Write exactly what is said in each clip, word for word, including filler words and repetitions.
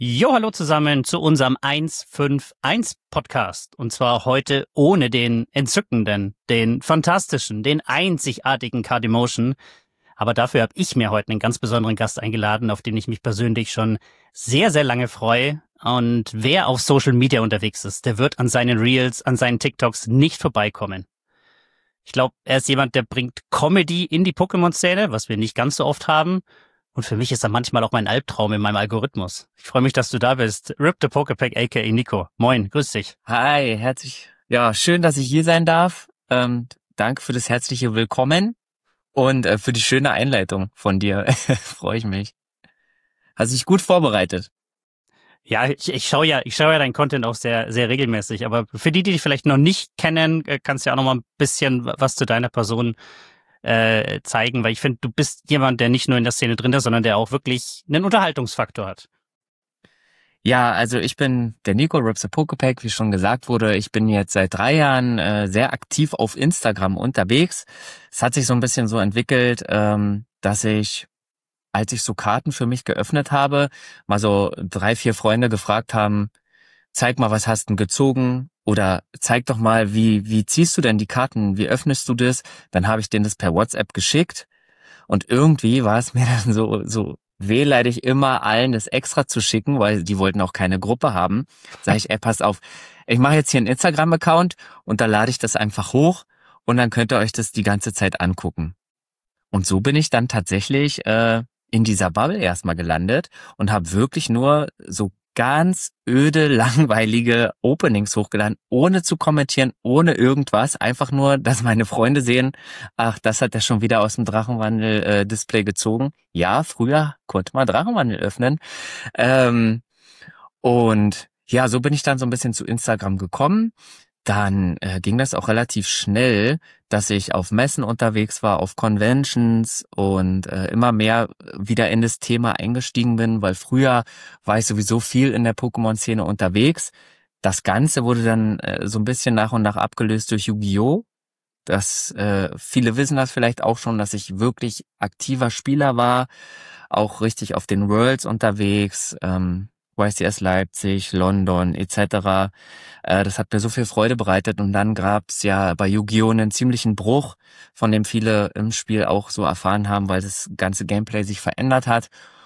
Jo, hallo zusammen zu unserem eins fünf eins Podcast. Und zwar heute ohne den entzückenden, den fantastischen, den einzigartigen Cardymotion. Aber dafür habe ich mir heute einen ganz besonderen Gast eingeladen, auf den ich mich persönlich schon sehr, sehr lange freue. Und wer auf Social Media unterwegs ist, der wird an seinen Reels, an seinen TikToks nicht vorbeikommen. Ich glaube, er ist jemand, der bringt Comedy in die Pokémon-Szene, was wir nicht ganz so oft haben. Und für mich ist er manchmal auch mein Albtraum in meinem Algorithmus. Ich freue mich, dass du da bist. Rip the Pokepack, aka Nico. Moin, grüß dich. Hi, herzlich. Ja, schön, dass ich hier sein darf. Ähm, danke für das herzliche Willkommen und äh, für die schöne Einleitung von dir. Freue ich mich. Hast dich gut vorbereitet? Ja, ich, ich schaue ja, ich schaue ja deinen Content auch sehr, sehr regelmäßig. Aber für die, die dich vielleicht noch nicht kennen, kannst du ja auch noch mal ein bisschen was zu deiner Person äh, zeigen, weil ich finde, du bist jemand, der nicht nur in der Szene drin ist, sondern der auch wirklich einen Unterhaltungsfaktor hat. Ja, also ich bin der Nico, Rip the Pokepack, wie schon gesagt wurde. Ich bin jetzt seit drei Jahren äh, sehr aktiv auf Instagram unterwegs. Es hat sich so ein bisschen so entwickelt, ähm, dass ich, als ich so Karten für mich geöffnet habe, mal so drei, vier Freunde gefragt haben, zeig mal, was hast du denn gezogen? Oder zeig doch mal, wie wie ziehst du denn die Karten? Wie öffnest du das? Dann habe ich denen das per WhatsApp geschickt. Und irgendwie war es mir dann so so wehleidig, immer allen das extra zu schicken, weil die wollten auch keine Gruppe haben. Sag ich, ey, pass auf, ich mache jetzt hier einen Instagram-Account und da lade ich das einfach hoch und dann könnt ihr euch das die ganze Zeit angucken. Und so bin ich dann tatsächlich äh, in dieser Bubble erstmal gelandet und habe wirklich nur so ganz öde, langweilige Openings hochgeladen, ohne zu kommentieren, ohne irgendwas. Einfach nur, dass meine Freunde sehen, ach, das hat er schon wieder aus dem Drachenwandel-Display gezogen. Ja, früher konnte man Drachenwandel öffnen. Ähm, und ja, so bin ich dann so ein bisschen zu Instagram gekommen. Dann äh, ging das auch relativ schnell, dass ich auf Messen unterwegs war, auf Conventions und äh, immer mehr wieder in das Thema eingestiegen bin, weil früher war ich sowieso viel in der Pokémon-Szene unterwegs. Das Ganze wurde dann äh, so ein bisschen nach und nach abgelöst durch Yu-Gi-Oh! Das, äh, viele wissen das vielleicht auch schon, dass ich wirklich aktiver Spieler war, auch richtig auf den Worlds unterwegs, ähm, Y C S Leipzig, London et cetera. Äh, das hat mir so viel Freude bereitet und dann gab's ja bei Yu-Gi-Oh! Einen ziemlichen Bruch, von dem viele im Spiel auch so erfahren haben, weil das ganze Gameplay sich verändert hat.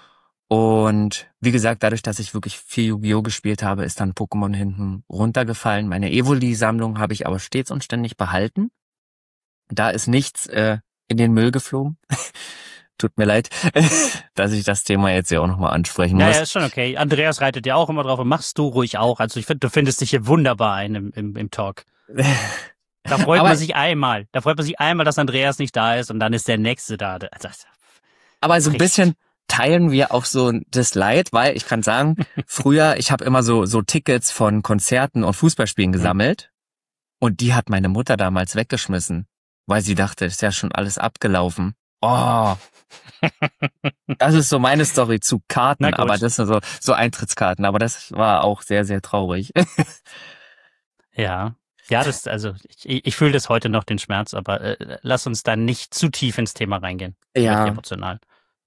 Und wie gesagt, dadurch, dass ich wirklich viel Yu-Gi-Oh! Gespielt habe, ist dann Pokémon hinten runtergefallen. Meine Evoli-Sammlung habe ich aber stets und ständig behalten. Da ist nichts äh, in den Müll geflogen. Tut mir leid, dass ich das Thema jetzt ja auch nochmal ansprechen Ja, muss. ja, ist schon okay. Andreas reitet ja auch immer drauf und machst du ruhig auch. Also ich finde, du findest dich hier wunderbar ein im, im, im Talk. Da freut aber, man sich einmal. Da freut man sich einmal, dass Andreas nicht da ist und dann ist der Nächste da. Also, aber so ein bisschen teilen wir auch so das Leid, weil ich kann sagen, früher, ich habe immer so so Tickets von Konzerten und Fußballspielen gesammelt mhm. und die hat meine Mutter damals weggeschmissen, weil sie dachte, ist ja schon alles abgelaufen. Oh, das ist so meine Story zu Karten, aber das sind so, so Eintrittskarten, aber das war auch sehr, sehr traurig. Ja, ja, das, also ich, ich fühle das heute noch, den Schmerz, aber äh, lass uns da nicht zu tief ins Thema reingehen. Ja. Wird emotional.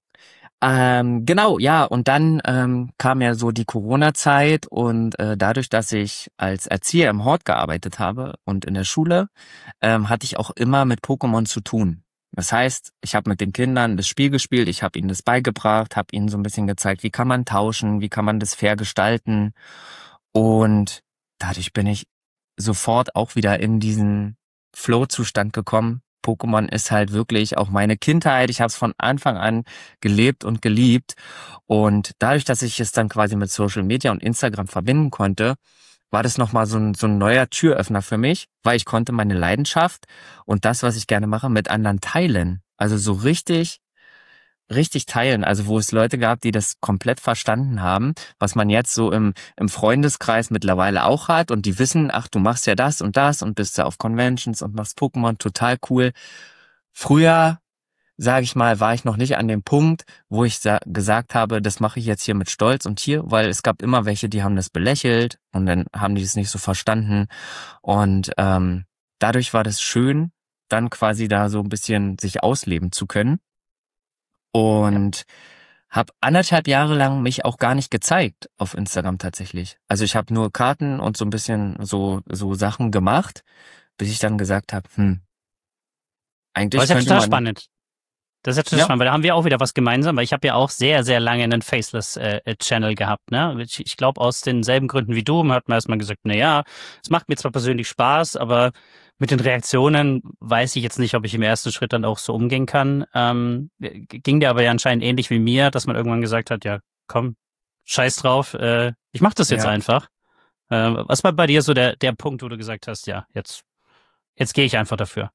Ähm, genau, ja, und dann ähm, kam ja so die Corona-Zeit und äh, dadurch, dass ich als Erzieher im Hort gearbeitet habe und in der Schule, ähm, hatte ich auch immer mit Pokémon zu tun. Das heißt, ich habe mit den Kindern das Spiel gespielt, ich habe ihnen das beigebracht, habe ihnen so ein bisschen gezeigt, wie kann man tauschen, wie kann man das fair gestalten. Und dadurch bin ich sofort auch wieder in diesen Flow-Zustand gekommen. Pokémon ist halt wirklich auch meine Kindheit. Ich habe es von Anfang an gelebt und geliebt. Und dadurch, dass ich es dann quasi mit Social Media und Instagram verbinden konnte, war das nochmal so ein, so ein neuer Türöffner für mich, weil ich konnte meine Leidenschaft und das, was ich gerne mache, mit anderen teilen. Also so richtig, richtig teilen. Also wo es Leute gab, die das komplett verstanden haben, was man jetzt so im, im Freundeskreis mittlerweile auch hat und die wissen, ach, du machst ja das und das und bist ja auf Conventions und machst Pokémon, total cool. Früher, sage ich mal, war ich noch nicht an dem Punkt, wo ich sa- gesagt habe, das mache ich jetzt hier mit Stolz und hier, weil es gab immer welche, die haben das belächelt und dann haben die es nicht so verstanden und ähm, dadurch war das schön, dann quasi da so ein bisschen sich ausleben zu können und habe anderthalb Jahre lang mich auch gar nicht gezeigt auf Instagram tatsächlich. Also ich habe nur Karten und so ein bisschen so so Sachen gemacht, bis ich dann gesagt habe, hm, Aber eigentlich ist ja könnte total man, spannend. Das ist ja total ja, spannend, weil da haben wir auch wieder was gemeinsam, weil ich habe ja auch sehr, sehr lange einen Faceless-Channel gehabt. Ne? Ich, ich glaube, aus denselben Gründen wie du, man hat mir erstmal gesagt, na ja, es macht mir zwar persönlich Spaß, aber mit den Reaktionen weiß ich jetzt nicht, ob ich im ersten Schritt dann auch so umgehen kann. Ähm, ging dir aber ja anscheinend ähnlich wie mir, dass man irgendwann gesagt hat, ja, komm, scheiß drauf, äh, ich mach das jetzt ja. einfach. Äh, was war bei dir so der, der Punkt, wo du gesagt hast, ja, jetzt, jetzt gehe ich einfach dafür?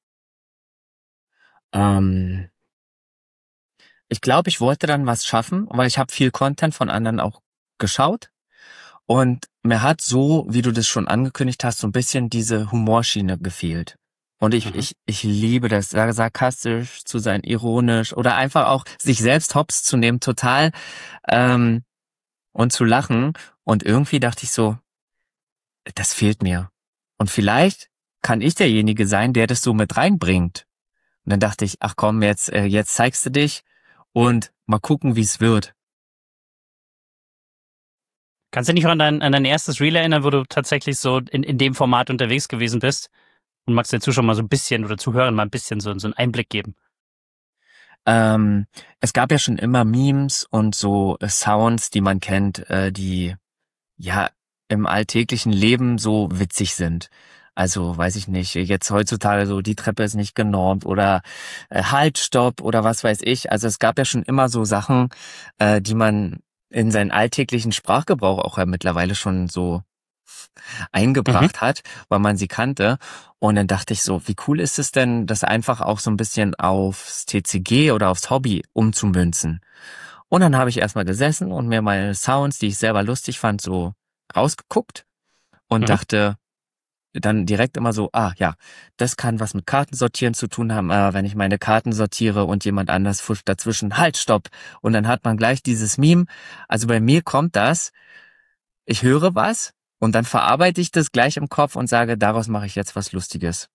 Ähm, ich glaube, ich wollte dann was schaffen, weil ich habe viel Content von anderen auch geschaut. Und mir hat so, wie du das schon angekündigt hast, so ein bisschen diese Humorschiene gefehlt. Und ich, Mhm. ich, ich liebe das, sar- sarkastisch zu sein, ironisch oder einfach auch sich selbst hops zu nehmen, total ähm, und zu lachen. Und irgendwie dachte ich so, das fehlt mir. Und vielleicht kann ich derjenige sein, der das so mit reinbringt. Und dann dachte ich, ach komm, jetzt, äh, jetzt zeigst du dich und mal gucken, wie es wird. Kannst du dich noch an dein, an dein erstes Reel erinnern, wo du tatsächlich so in, in dem Format unterwegs gewesen bist? Und magst du den Zuschauern mal so ein bisschen oder Zuhörern mal ein bisschen so, so einen Einblick geben? Ähm, es gab ja schon immer Memes und so äh, Sounds, die man kennt, äh, die ja im alltäglichen Leben so witzig sind. Also weiß ich nicht, jetzt heutzutage so, die Treppe ist nicht genormt oder äh, Halt, Stopp oder was weiß ich. Also es gab ja schon immer so Sachen, äh, die man in seinen alltäglichen Sprachgebrauch auch ja mittlerweile schon so Mhm. eingebracht hat, weil man sie kannte. Und dann dachte ich so, wie cool ist es denn, das einfach auch so ein bisschen aufs T C G oder aufs Hobby umzumünzen. Und dann habe ich erstmal gesessen und mir meine Sounds, die ich selber lustig fand, so rausgeguckt und Mhm. dachte dann direkt immer so, ah ja, das kann was mit Kartensortieren zu tun haben, äh, wenn ich meine Karten sortiere und jemand anders fuscht dazwischen, halt, stopp. Und dann hat man gleich dieses Meme. Also bei mir kommt das, ich höre was und dann verarbeite ich das gleich im Kopf und sage, daraus mache ich jetzt was Lustiges.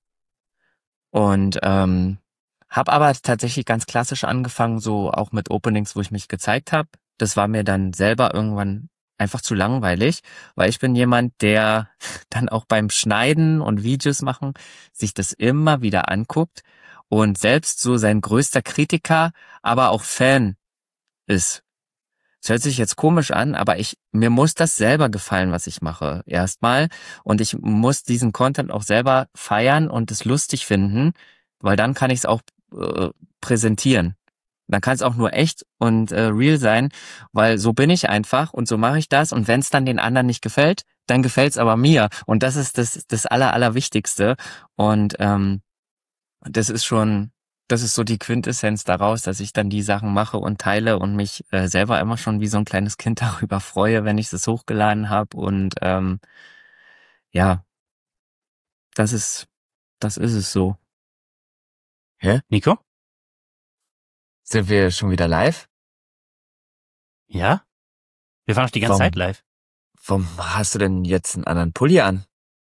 Und ähm, habe aber tatsächlich ganz klassisch angefangen, so auch mit Openings, wo ich mich gezeigt habe. Das war mir dann selber irgendwann einfach zu langweilig, weil ich bin jemand, der dann auch beim Schneiden und Videos machen sich das immer wieder anguckt und selbst so sein größter Kritiker, aber auch Fan ist. Es hört sich jetzt komisch an, aber ich, mir muss das selber gefallen, was ich mache, erstmal. Und ich muss diesen Content auch selber feiern und es lustig finden, weil dann kann ich es auch äh, präsentieren. Dann kann es auch nur echt und äh, real sein, weil so bin ich einfach und so mache ich das. Und wenn es dann den anderen nicht gefällt, dann gefällt es aber mir. Und das ist das, das Aller, Allerwichtigste. Und ähm, das ist schon, das ist so die Quintessenz daraus, dass ich dann die Sachen mache und teile und mich äh, selber immer schon wie so ein kleines Kind darüber freue, wenn ich es hochgeladen habe. Und ähm, ja, das ist, das ist es so. Hä? Nico? Sind wir schon wieder live? Ja? Wir waren noch die ganze Zeit Warum, live. warum hast du denn jetzt einen anderen Pulli an?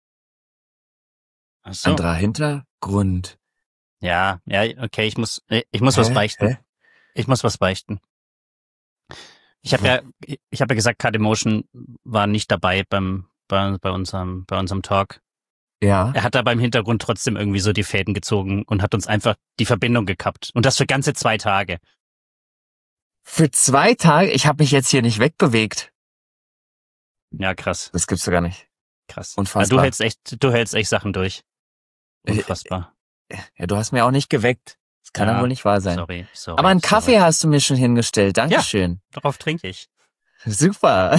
Ach so. Anderer Hintergrund. Ja, ja, okay, ich muss, äh, ich muss was Hä? beichten. Hä? Ich muss was beichten. Ich habe W- ja, ich habe ja gesagt, Cardemotion war nicht dabei beim, bei, bei unserem, bei unserem Talk. Ja. Er hat aber im Hintergrund trotzdem irgendwie so die Fäden gezogen und hat uns einfach die Verbindung gekappt. Und das für ganze zwei Tage. Für zwei Tage? Ich habe mich jetzt hier nicht wegbewegt. Ja, krass, Das gibt's doch gar nicht. krass. Ja, du Unfassbar. hältst echt, du hältst echt Sachen durch. Äh, Unfassbar. Ja, du hast mir auch nicht geweckt. Das kann ja wohl Ja, nicht wahr sein. sorry, sorry, Aber einen sorry. Kaffee hast du mir schon hingestellt. Ja, Dankeschön. darauf trinke ich. Super.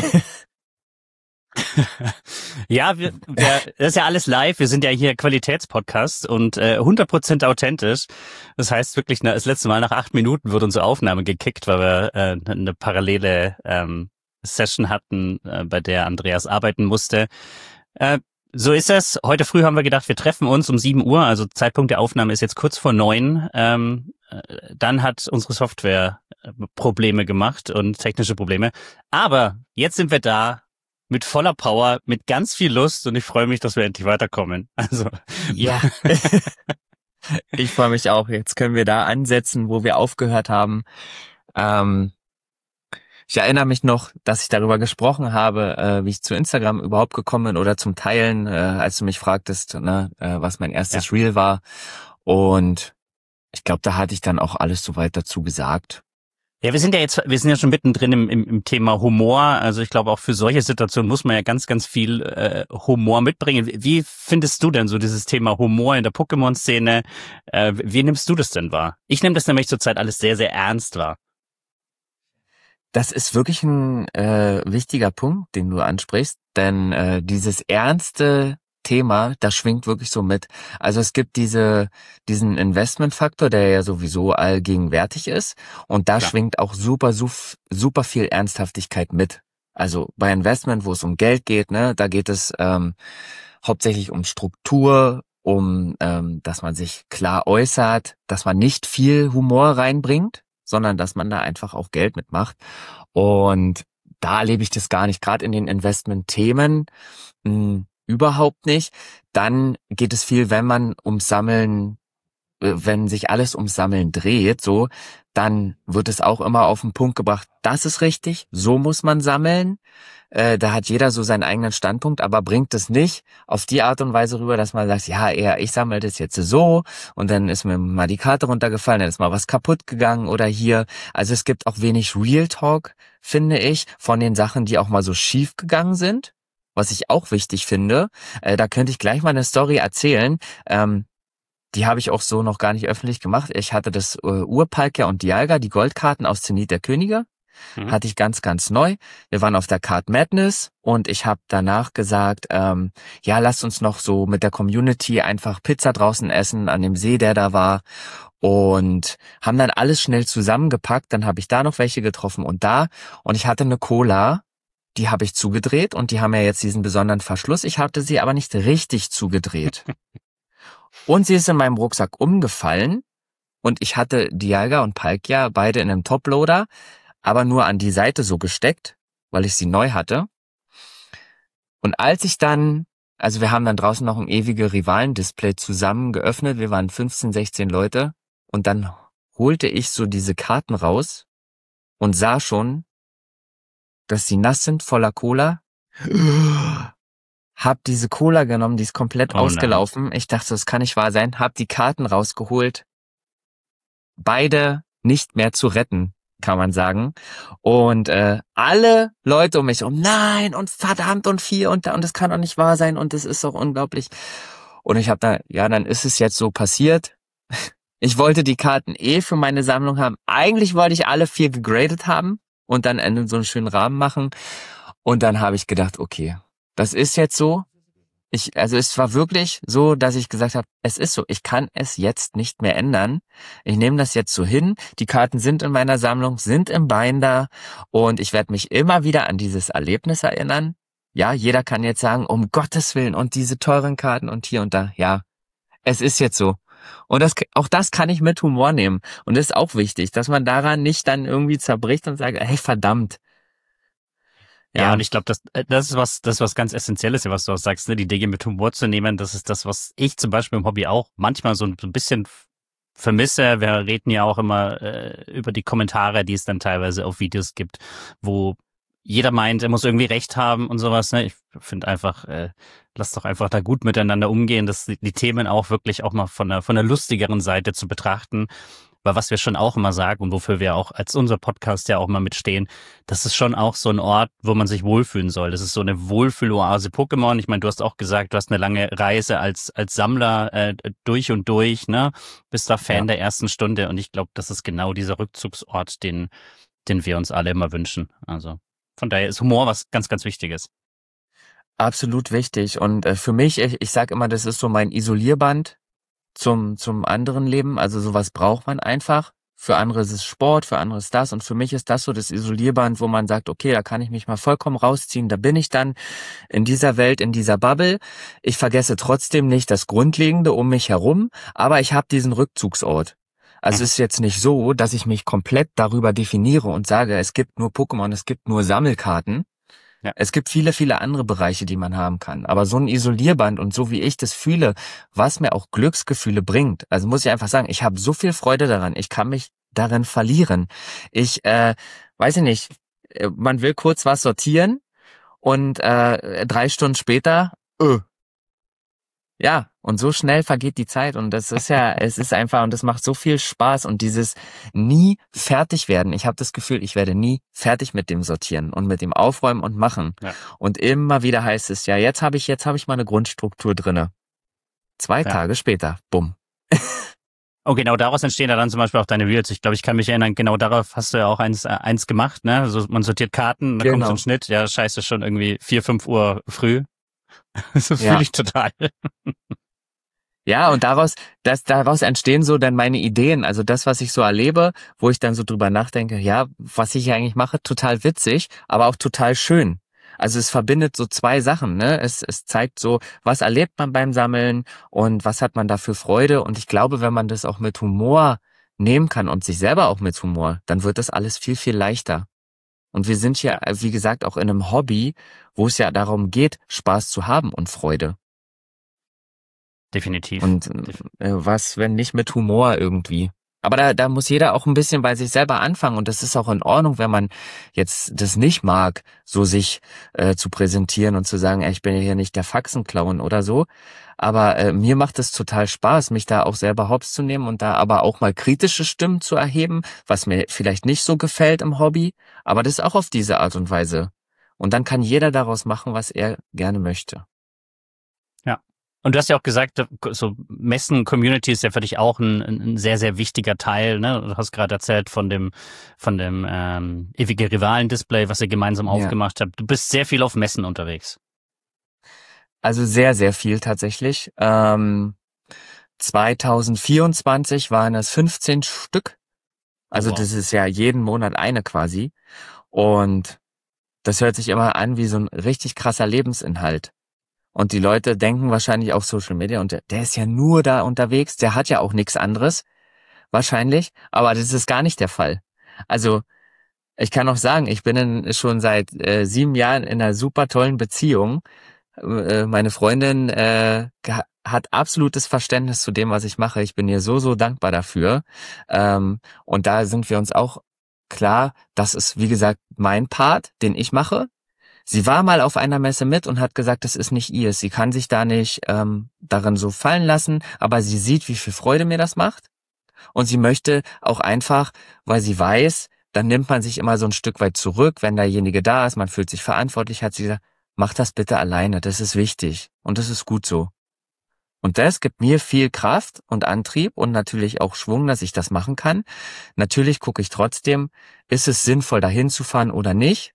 Ja, wir, wir, das ist ja alles live. Wir sind ja hier Qualitätspodcast und äh, hundert Prozent authentisch. Das heißt wirklich, na, das letzte Mal nach acht Minuten wurde unsere Aufnahme gekickt, weil wir äh, eine parallele ähm, Session hatten, äh, bei der Andreas arbeiten musste. Äh, so ist es. Heute früh haben wir gedacht, wir treffen uns um sieben Uhr. Also Zeitpunkt der Aufnahme ist jetzt kurz vor neun. Ähm, äh, dann hat unsere Software äh, Probleme gemacht und technische Probleme. Aber jetzt sind wir da. Mit voller Power, mit ganz viel Lust und ich freue mich, dass wir endlich weiterkommen. Also Ja. Ich freue mich auch. Jetzt können wir da ansetzen, wo wir aufgehört haben. Ähm, Ich erinnere mich noch, dass ich darüber gesprochen habe, äh, wie ich zu Instagram überhaupt gekommen bin oder zum Teilen, äh, als du mich fragtest, ne, äh, was mein erstes Ja. Reel war. Und ich glaube, da hatte ich dann auch alles soweit dazu gesagt. Ja, wir sind ja jetzt, wir sind ja schon mittendrin im, im, im Thema Humor. Also ich glaube, auch für solche Situationen muss man ja ganz, ganz viel äh, Humor mitbringen. Wie findest du denn so dieses Thema Humor in der Pokémon-Szene? Äh, wie nimmst du das denn wahr? Ich nehme das nämlich zurzeit alles sehr, sehr ernst wahr. Das ist wirklich ein äh, wichtiger Punkt, den du ansprichst, denn äh, dieses ernste Thema, das schwingt wirklich so mit. Also es gibt diese diesen Investmentfaktor, der ja sowieso allgegenwärtig ist, und da Klar. schwingt auch super suf- super viel Ernsthaftigkeit mit. Also bei Investment, wo es um Geld geht, ne, da geht es ähm, hauptsächlich um Struktur, um ähm, dass man sich klar äußert, dass man nicht viel Humor reinbringt, sondern dass man da einfach auch Geld mitmacht. Und da erlebe ich das gar nicht, gerade in den Investment-Themen. Mh, Überhaupt nicht. Dann geht es viel, wenn man ums Sammeln, äh, wenn sich alles ums Sammeln dreht, so, dann wird es auch immer auf den Punkt gebracht, das ist richtig, so muss man sammeln. Äh, da hat jeder so seinen eigenen Standpunkt, aber bringt es nicht auf die Art und Weise rüber, dass man sagt, ja, eher ich sammle das jetzt so und dann ist mir mal die Karte runtergefallen, dann ist mal was kaputt gegangen oder hier. Also es gibt auch wenig Real Talk, finde ich, von den Sachen, die auch mal so schief gegangen sind. Was ich auch wichtig finde, äh, da könnte ich gleich mal eine Story erzählen. Ähm, die habe ich auch so noch gar nicht öffentlich gemacht. Ich hatte das äh, Urpalkia und Dialga, die Goldkarten aus Zenit der Könige, Mhm. hatte ich ganz, ganz neu. Wir waren auf der Card Madness und ich habe danach gesagt, ähm, ja, lasst uns noch so mit der Community einfach Pizza draußen essen an dem See, der da war. Und haben dann alles schnell zusammengepackt. Dann habe ich da noch welche getroffen und da. Und ich hatte eine Cola, die habe ich zugedreht und die haben ja jetzt diesen besonderen Verschluss. Ich hatte sie aber nicht richtig zugedreht. Und sie ist in meinem Rucksack umgefallen und ich hatte Dialga und Palkia beide in einem Toploader, aber nur an die Seite so gesteckt, weil ich sie neu hatte. Und als ich dann, also wir haben dann draußen noch ein ewige Rivalen-Display zusammen geöffnet, wir waren fünfzehn, sechzehn Leute und dann holte ich so diese Karten raus und sah schon, dass sie nass sind, voller Cola. Hab diese Cola genommen, die ist komplett Oh nein. ausgelaufen. Ich dachte, das kann nicht wahr sein. Hab die Karten rausgeholt. Beide nicht mehr zu retten, kann man sagen. Und äh, alle Leute um mich herum, nein und verdammt und vier und da und das kann doch nicht wahr sein und das ist doch unglaublich. Und ich habe da, ja, dann ist es jetzt so passiert. Ich wollte die Karten eh für meine Sammlung haben. Eigentlich wollte ich alle vier gegradet haben und dann in so einen schönen Rahmen machen. Und dann habe ich gedacht, okay, das ist jetzt so. Ich, also es war wirklich so, dass ich gesagt habe, es ist so, ich kann es jetzt nicht mehr ändern. Ich nehme das jetzt so hin. Die Karten sind in meiner Sammlung, sind im Binder und ich werde mich immer wieder an dieses Erlebnis erinnern. Ja, jeder kann jetzt sagen, um Gottes Willen und diese teuren Karten und hier und da. Ja, es ist jetzt so. Und das, auch das kann ich mit Humor nehmen. Und das ist auch wichtig, dass man daran nicht dann irgendwie zerbricht und sagt, hey, verdammt. Ja, ja, und ich glaube, das, das ist was, das ist was ganz Essentielles, was du auch sagst, ne, die Dinge mit Humor zu nehmen. Das ist das, was ich zum Beispiel im Hobby auch manchmal so, so ein bisschen vermisse. Wir reden ja auch immer äh, über die Kommentare, die es dann teilweise auf Videos gibt, wo jeder meint, er muss irgendwie recht haben und sowas. Ne? Ich finde einfach, äh, lass doch einfach da gut miteinander umgehen, dass die, die Themen auch wirklich auch mal von der von der lustigeren Seite zu betrachten. Weil was wir schon auch immer sagen und wofür wir auch als unser Podcast ja auch mal mitstehen, das ist schon auch so ein Ort, wo man sich wohlfühlen soll. Das ist so eine Wohlfühloase Pokémon. Ich meine, du hast auch gesagt, du hast eine lange Reise als als Sammler äh, durch und durch, ne? Bist da Fan ja. der ersten Stunde und ich glaube, das ist genau dieser Rückzugsort, den den wir uns alle immer wünschen. Also von daher ist Humor was ganz, ganz Wichtiges. Absolut wichtig. Und äh, für mich, ich, ich sage immer, das ist so mein Isolierband zum zum anderen Leben. Also sowas braucht man einfach. Für andere ist es Sport, für andere ist das. Und für mich ist das so das Isolierband, wo man sagt, okay, da kann ich mich mal vollkommen rausziehen. Da bin ich dann in dieser Welt, in dieser Bubble. Ich vergesse trotzdem nicht das Grundlegende um mich herum, aber ich habe diesen Rückzugsort. Also mhm. es ist jetzt nicht so, dass ich mich komplett darüber definiere und sage, es gibt nur Pokémon, es gibt nur Sammelkarten. Ja. Es gibt viele, viele andere Bereiche, die man haben kann. Aber so ein Isolierband und so wie ich das fühle, was mir auch Glücksgefühle bringt, also muss ich einfach sagen, ich habe so viel Freude daran. Ich kann mich darin verlieren. Ich, äh, weiß ich nicht, man will kurz was sortieren und äh, drei Stunden später, öh. Ja, und so schnell vergeht die Zeit und das ist ja, es ist einfach und das macht so viel Spaß und dieses nie fertig werden. Ich habe das Gefühl, ich werde nie fertig mit dem Sortieren und mit dem Aufräumen und Machen. Ja. Und immer wieder heißt es, ja, jetzt habe ich, jetzt habe ich mal eine Grundstruktur drinne. Zwei ja. Tage später, bumm. Und genau daraus entstehen ja dann zum Beispiel auch deine Reels. Ich glaube, ich kann mich erinnern, genau darauf hast du ja auch eins, äh, eins gemacht, ne? Also man sortiert Karten, dann genau. kommt so ein Schnitt, ja, scheiße, schon irgendwie vier, fünf Uhr früh. So fühle ja. ich total. Ja, und daraus, das, daraus entstehen so dann meine Ideen. Also das, was ich so erlebe, wo ich dann so drüber nachdenke, ja, was ich hier eigentlich mache, total witzig, aber auch total schön. Also es verbindet so zwei Sachen, ne? Es, es zeigt so, was erlebt man beim Sammeln und was hat man da für Freude. Und ich glaube, wenn man das auch mit Humor nehmen kann und sich selber auch mit Humor, dann wird das alles viel, viel leichter. Und wir sind ja, wie gesagt, auch in einem Hobby, wo es ja darum geht, Spaß zu haben und Freude. Definitiv. Und äh, was, wenn nicht mit Humor irgendwie? Aber da, da muss jeder auch ein bisschen bei sich selber anfangen und das ist auch in Ordnung, wenn man jetzt das nicht mag, so sich äh, zu präsentieren und zu sagen, ey, ich bin ja hier nicht der Faxenclown oder so. Aber äh, mir macht es total Spaß, mich da auch selber hops zu nehmen und da aber auch mal kritische Stimmen zu erheben, was mir vielleicht nicht so gefällt im Hobby. Aber das ist auch auf diese Art und Weise. Und dann kann jeder daraus machen, was er gerne möchte. Ja. Und du hast ja auch gesagt, so Messen-Community ist ja für dich auch ein, ein sehr, sehr wichtiger Teil. Ne? Du hast gerade erzählt von dem von dem ähm, ewige Rivalen-Display, was ihr gemeinsam ja. aufgemacht habt. Du bist sehr viel auf Messen unterwegs. Also sehr, sehr viel tatsächlich. Ähm, zwanzig vierundzwanzig waren es fünfzehn Stück. Also wow. Das ist ja jeden Monat eine quasi. Und das hört sich immer an wie so ein richtig krasser Lebensinhalt. Und die Leute denken wahrscheinlich auf Social Media und der, der ist ja nur da unterwegs, der hat ja auch nichts anderes, wahrscheinlich, aber das ist gar nicht der Fall. Also ich kann auch sagen, ich bin in, schon seit äh, sieben Jahren in einer super tollen Beziehung. Äh, meine Freundin äh, hat absolutes Verständnis zu dem, was ich mache. Ich bin ihr so, so dankbar dafür. Ähm, und da sind wir uns auch klar, das ist, wie gesagt, mein Part, den ich mache. Sie war mal auf einer Messe mit und hat gesagt, das ist nicht ihr. Sie kann sich da nicht ähm, darin so fallen lassen, aber sie sieht, wie viel Freude mir das macht. Und sie möchte auch einfach, weil sie weiß, dann nimmt man sich immer so ein Stück weit zurück, wenn derjenige da ist, man fühlt sich verantwortlich, hat sie gesagt, mach das bitte alleine, das ist wichtig und das ist gut so. Und das gibt mir viel Kraft und Antrieb und natürlich auch Schwung, dass ich das machen kann. Natürlich gucke ich trotzdem, ist es sinnvoll, dahin zu fahren oder nicht?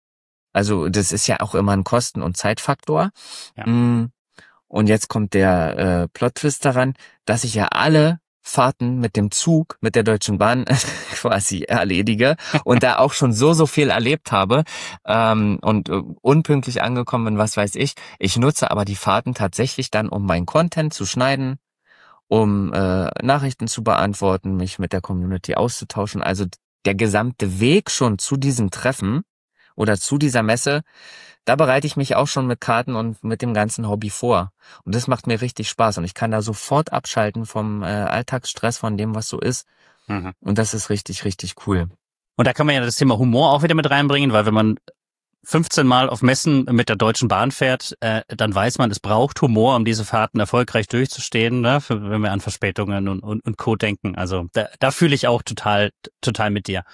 Also das ist ja auch immer ein Kosten- und Zeitfaktor. Ja. Und jetzt kommt der äh, Plot-Twist daran, dass ich ja alle Fahrten mit dem Zug, mit der Deutschen Bahn quasi erledige und da auch schon so, so viel erlebt habe ähm, und äh, unpünktlich angekommen bin, was weiß ich. Ich nutze aber die Fahrten tatsächlich dann, um meinen Content zu schneiden, um äh, Nachrichten zu beantworten, mich mit der Community auszutauschen. Also der gesamte Weg schon zu diesem Treffen oder zu dieser Messe, da bereite ich mich auch schon mit Karten und mit dem ganzen Hobby vor. Und das macht mir richtig Spaß. Und ich kann da sofort abschalten vom äh, Alltagsstress, von dem, was so ist. Mhm. Und das ist richtig, richtig cool. Und da kann man ja das Thema Humor auch wieder mit reinbringen, weil wenn man fünfzehn Mal auf Messen mit der Deutschen Bahn fährt, äh, dann weiß man, es braucht Humor, um diese Fahrten erfolgreich durchzustehen, ne? Für, wenn wir an Verspätungen und, und, und Co. denken. Also da, da fühle ich auch total, total mit dir.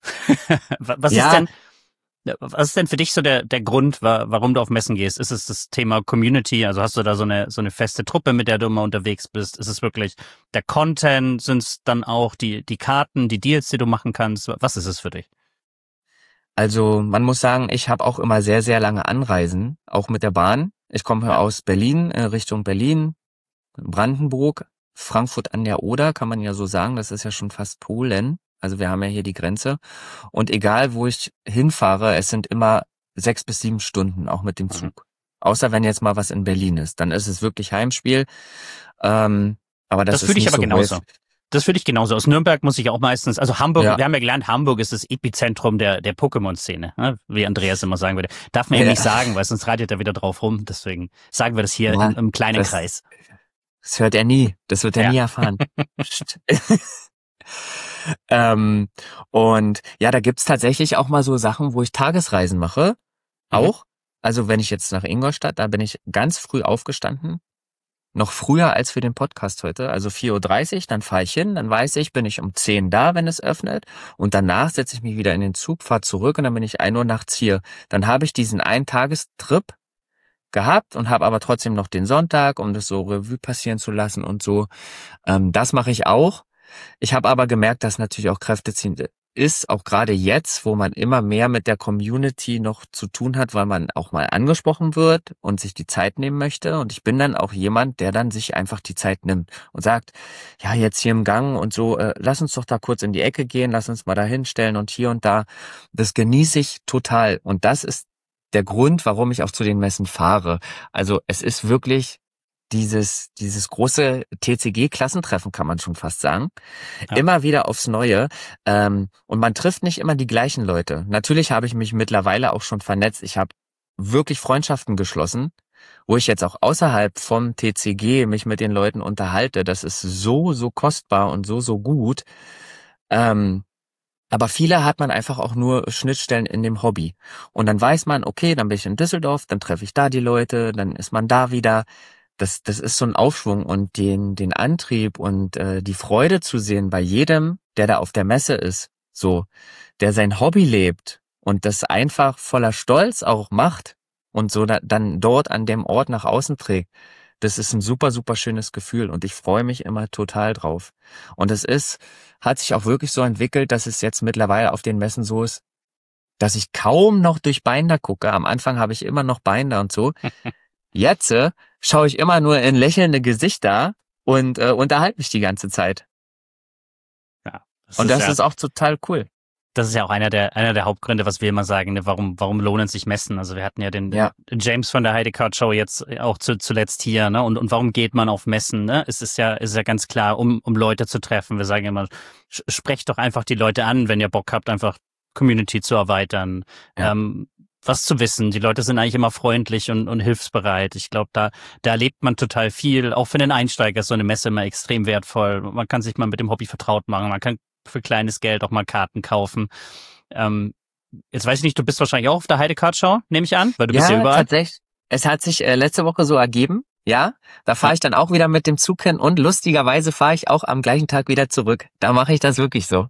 Was ja. ist denn... Was ist denn für dich so der der Grund, warum du auf Messen gehst? Ist es das Thema Community? Also hast du da so eine so eine feste Truppe, mit der du immer unterwegs bist? Ist es wirklich der Content? Sind es dann auch die die Karten, die Deals, die du machen kannst? Was ist es für dich? Also man muss sagen, ich habe auch immer sehr, sehr lange Anreisen, auch mit der Bahn. Ich komme ja. aus Berlin, äh, Richtung Berlin, Brandenburg, Frankfurt an der Oder, kann man ja so sagen. Das ist ja schon fast Polen. Also wir haben ja hier die Grenze. Und egal, wo ich hinfahre, es sind immer sechs bis sieben Stunden, auch mit dem Zug. Mhm. Außer wenn jetzt mal was in Berlin ist. Dann ist es wirklich Heimspiel. Ähm, aber das, das fühle ich aber so genauso. West. Das fühle ich genauso. Aus Nürnberg muss ich auch meistens, also Hamburg, ja. wir haben ja gelernt, Hamburg ist das Epizentrum der der Pokémon-Szene, ne? Wie Andreas immer sagen würde. Darf man ja nicht sagen, weil sonst reitet er wieder drauf rum. Deswegen sagen wir das hier ja, im, im kleinen das, Kreis. Das hört er nie. Das wird er ja. nie erfahren. ähm, und ja, da gibt's tatsächlich auch mal so Sachen, wo ich Tagesreisen mache. Auch. Mhm. Also wenn ich jetzt nach Ingolstadt, da bin ich ganz früh aufgestanden. Noch früher als für den Podcast heute, also vier Uhr dreißig, dann fahre ich hin, dann weiß ich, bin ich um zehn da, wenn es öffnet, und danach setze ich mich wieder in den Zug, fahre zurück und dann bin ich ein Uhr nachts hier. Dann habe ich diesen Eintagestrip gehabt und habe aber trotzdem noch den Sonntag, um das so Revue passieren zu lassen und so. Ähm, das mache ich auch. Ich habe aber gemerkt, dass natürlich auch kräfteziehend ist, auch gerade jetzt, wo man immer mehr mit der Community noch zu tun hat, weil man auch mal angesprochen wird und sich die Zeit nehmen möchte. Und ich bin dann auch jemand, der dann sich einfach die Zeit nimmt und sagt, ja, jetzt hier im Gang und so, äh, lass uns doch da kurz in die Ecke gehen, lass uns mal da hinstellen und hier und da. Das genieße ich total. Und das ist der Grund, warum ich auch zu den Messen fahre. Also es ist wirklich dieses dieses große T C G-Klassentreffen, kann man schon fast sagen. Ja. Immer wieder aufs Neue. Ähm, und man trifft nicht immer die gleichen Leute. Natürlich habe ich mich mittlerweile auch schon vernetzt. Ich habe wirklich Freundschaften geschlossen, wo ich jetzt auch außerhalb vom T C G mich mit den Leuten unterhalte. Das ist so, so kostbar und so, so gut. Ähm, aber viele hat man einfach auch nur Schnittstellen in dem Hobby. Und dann weiß man, okay, dann bin ich in Düsseldorf, dann treffe ich da die Leute, dann ist man da wieder. Das, das ist so ein Aufschwung und den, den Antrieb und äh, die Freude zu sehen bei jedem, der da auf der Messe ist, so, der sein Hobby lebt und das einfach voller Stolz auch macht und so da, dann dort an dem Ort nach außen trägt. Das ist ein super, super schönes Gefühl und ich freue mich immer total drauf. Und es ist, hat sich auch wirklich so entwickelt, dass es jetzt mittlerweile auf den Messen so ist, dass ich kaum noch durch Binder gucke. Am Anfang habe ich immer noch Binder und so. Jetzt äh, schaue ich immer nur in lächelnde Gesichter und äh, unterhalte mich die ganze Zeit. Ja, das und ist das ja, ist auch total cool. Das ist ja auch einer der einer der Hauptgründe, was wir immer sagen, ne, warum warum lohnen sich Messen? Also wir hatten ja den, ja. den James von der Heidecard Show jetzt auch zu, zuletzt hier, ne? Und und warum geht man auf Messen? Ne? Es ist ja ist ja ganz klar, um um Leute zu treffen. Wir sagen immer, sprecht doch einfach die Leute an, wenn ihr Bock habt, einfach Community zu erweitern. Ja. Ähm, was zu wissen. Die Leute sind eigentlich immer freundlich und, und hilfsbereit. Ich glaube, da da erlebt man total viel. Auch für den Einsteiger ist so eine Messe immer extrem wertvoll. Man kann sich mal mit dem Hobby vertraut machen. Man kann für kleines Geld auch mal Karten kaufen. Ähm, jetzt weiß ich nicht, du bist wahrscheinlich auch auf der Heidecard Show, nehme ich an, weil du ja, bist ja überall. Tatsächlich. Es hat sich äh, letzte Woche so ergeben. Ja, da fahre ich dann auch wieder mit dem Zug hin und lustigerweise fahre ich auch am gleichen Tag wieder zurück. Da mache ich das wirklich so.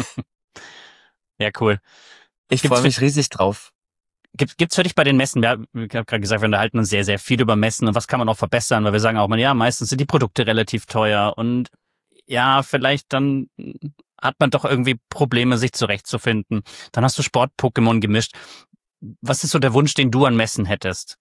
Ja, cool. Ich freue mich riesig drauf. Gibt, gibt's für dich bei den Messen, ja, ich habe gerade gesagt, wir unterhalten uns sehr, sehr viel über Messen und was kann man auch verbessern, weil wir sagen auch mal, ja, meistens sind die Produkte relativ teuer und ja, vielleicht dann hat man doch irgendwie Probleme, sich zurechtzufinden. Dann hast du Sport-Pokémon gemischt. Was ist so der Wunsch, den du an Messen hättest?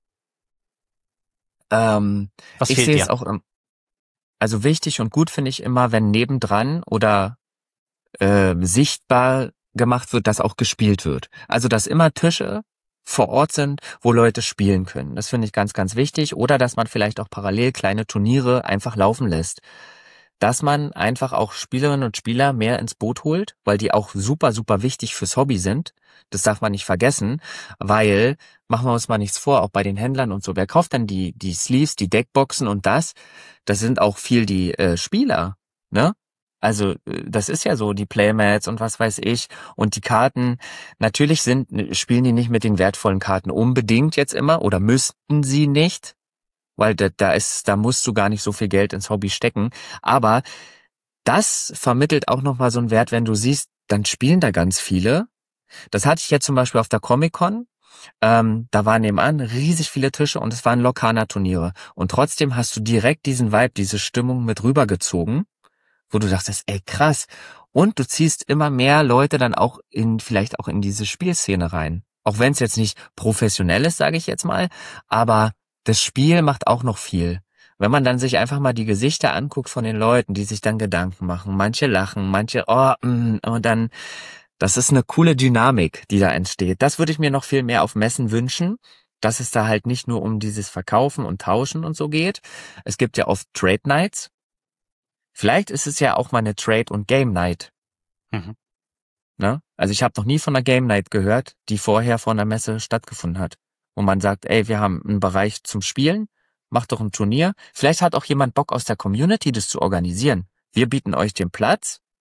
Ähm, was ich fehlt sehe dir? es auch, also wichtig und gut finde ich immer, wenn nebendran oder äh, sichtbar gemacht wird, dass auch gespielt wird. Also dass immer Tische vor Ort sind, wo Leute spielen können. Das finde ich ganz, ganz wichtig. Oder dass man vielleicht auch parallel kleine Turniere einfach laufen lässt. Dass man einfach auch Spielerinnen und Spieler mehr ins Boot holt, weil die auch super, super wichtig fürs Hobby sind. Das darf man nicht vergessen, weil, machen wir uns mal nichts vor, auch bei den Händlern und so, wer kauft dann die die Sleeves, die Deckboxen und das? Das sind auch viel die äh, Spieler, ne? Also das ist ja so, die Playmats und was weiß ich und die Karten, natürlich sind spielen die nicht mit den wertvollen Karten unbedingt jetzt immer oder müssten sie nicht, weil da, da ist, da musst du gar nicht so viel Geld ins Hobby stecken, aber das vermittelt auch nochmal so einen Wert, wenn du siehst, dann spielen da ganz viele. Das hatte ich jetzt zum Beispiel auf der Comic-Con. Ähm, da waren nebenan riesig viele Tische und es waren Lokana-Turniere und trotzdem hast du direkt diesen Vibe, diese Stimmung mit rübergezogen, wo du dachtest, ey krass. Und du ziehst immer mehr Leute dann auch in, vielleicht auch in diese Spielszene rein. Auch wenn es jetzt nicht professionell ist, sage ich jetzt mal, aber das Spiel macht auch noch viel. Wenn man dann sich einfach mal die Gesichter anguckt von den Leuten, die sich dann Gedanken machen, manche lachen, manche, oh, mm, und dann, das ist eine coole Dynamik, die da entsteht. Das würde ich mir noch viel mehr auf Messen wünschen, dass es da halt nicht nur um dieses Verkaufen und Tauschen und so geht. Es gibt ja oft Trade Nights. Vielleicht ist es ja auch mal eine Trade- und Game Night. Mhm. Ne? Also ich habe noch nie von einer Game Night gehört, die vorher vor einer Messe stattgefunden hat. Wo man sagt, ey, wir haben einen Bereich zum Spielen, macht doch ein Turnier. Vielleicht hat auch jemand Bock aus der Community, das zu organisieren. Wir bieten euch den Platz.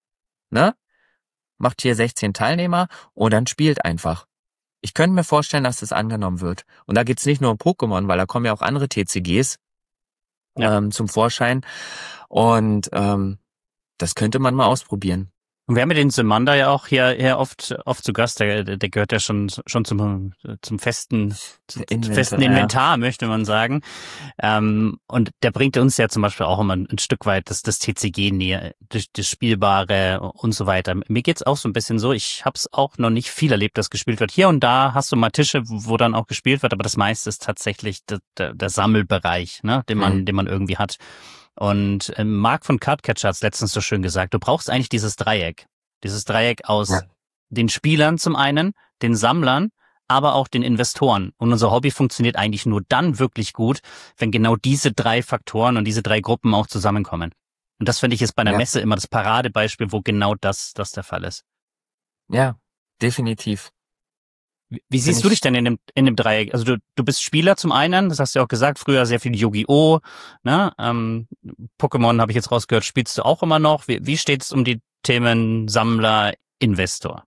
ne? Macht hier sechzehn Teilnehmer und dann spielt einfach. Ich könnte mir vorstellen, dass das angenommen wird. Und da geht's nicht nur um Pokémon, weil da kommen ja auch andere T C Gs Ja. ähm, zum Vorschein. Und ähm, das könnte man mal ausprobieren. Und wir haben ja den Symander ja auch hier, hier oft, oft zu Gast. Der, der gehört ja schon, schon zum, zum festen, zum Inventar, festen Inventar, möchte man sagen. Ähm, und der bringt uns ja zum Beispiel auch immer ein, ein Stück weit das, das T C G näher, das, das Spielbare und so weiter. Mir geht's auch so ein bisschen so. Ich habe es auch noch nicht viel erlebt, dass gespielt wird. Hier und da hast du mal Tische, wo dann auch gespielt wird, aber das meiste ist tatsächlich der, der, der Sammelbereich, ne, den man, mhm. den man irgendwie hat. Und äh, Marc von Cardcatcher hat es letztens so schön gesagt, du brauchst eigentlich dieses Dreieck. Dieses Dreieck aus ja. den Spielern zum einen, den Sammlern, aber auch den Investoren. Und unser Hobby funktioniert eigentlich nur dann wirklich gut, wenn genau diese drei Faktoren und diese drei Gruppen auch zusammenkommen. Und das finde ich ist bei einer ja. Messe immer das Paradebeispiel, wo genau das, das der Fall ist. Ja, definitiv. Wie, wie siehst du dich denn in dem, in dem Dreieck? Also du, du bist Spieler zum einen, das hast du ja auch gesagt, früher sehr viel Yu-Gi-Oh!, ne? Ähm, Pokémon habe ich jetzt rausgehört, spielst du auch immer noch. Wie, wie steht's um die Themen Sammler, Investor?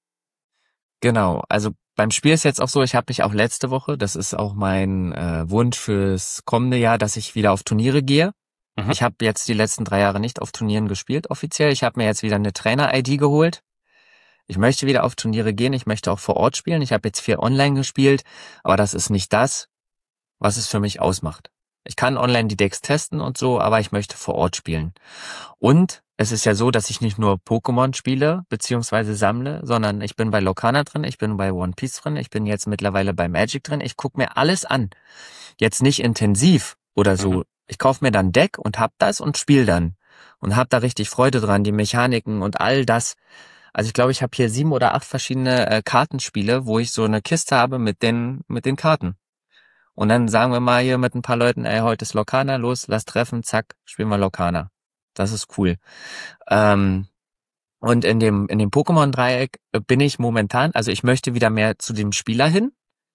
Genau, also beim Spiel ist jetzt auch so, ich habe mich auch letzte Woche, das ist auch mein äh, Wunsch fürs kommende Jahr, dass ich wieder auf Turniere gehe. Mhm. Ich habe jetzt die letzten drei Jahre nicht auf Turnieren gespielt offiziell. Ich habe mir jetzt wieder eine Trainer-I D geholt. Ich möchte wieder auf Turniere gehen, ich möchte auch vor Ort spielen. Ich habe jetzt viel online gespielt, aber das ist nicht das, was es für mich ausmacht. Ich kann online die Decks testen und so, aber ich möchte vor Ort spielen. Und es ist ja so, dass ich nicht nur Pokémon spiele bzw. sammle, sondern ich bin bei Lorcana drin, ich bin bei One Piece drin, ich bin jetzt mittlerweile bei Magic drin. Ich gucke mir alles an. Jetzt nicht intensiv oder so. Mhm. Ich kaufe mir dann Deck und hab das und spiele dann. Und hab da richtig Freude dran, die Mechaniken und all das. Also ich glaube, ich habe hier sieben oder acht verschiedene äh, Kartenspiele, wo ich so eine Kiste habe mit den mit den Karten. Und dann sagen wir mal hier mit ein paar Leuten, ey, heute ist Lorcana, los, lass treffen, zack, spielen wir Lorcana. Das ist cool. Ähm, und in dem in dem Pokémon-Dreieck bin ich momentan, also ich möchte wieder mehr zu dem Spieler hin.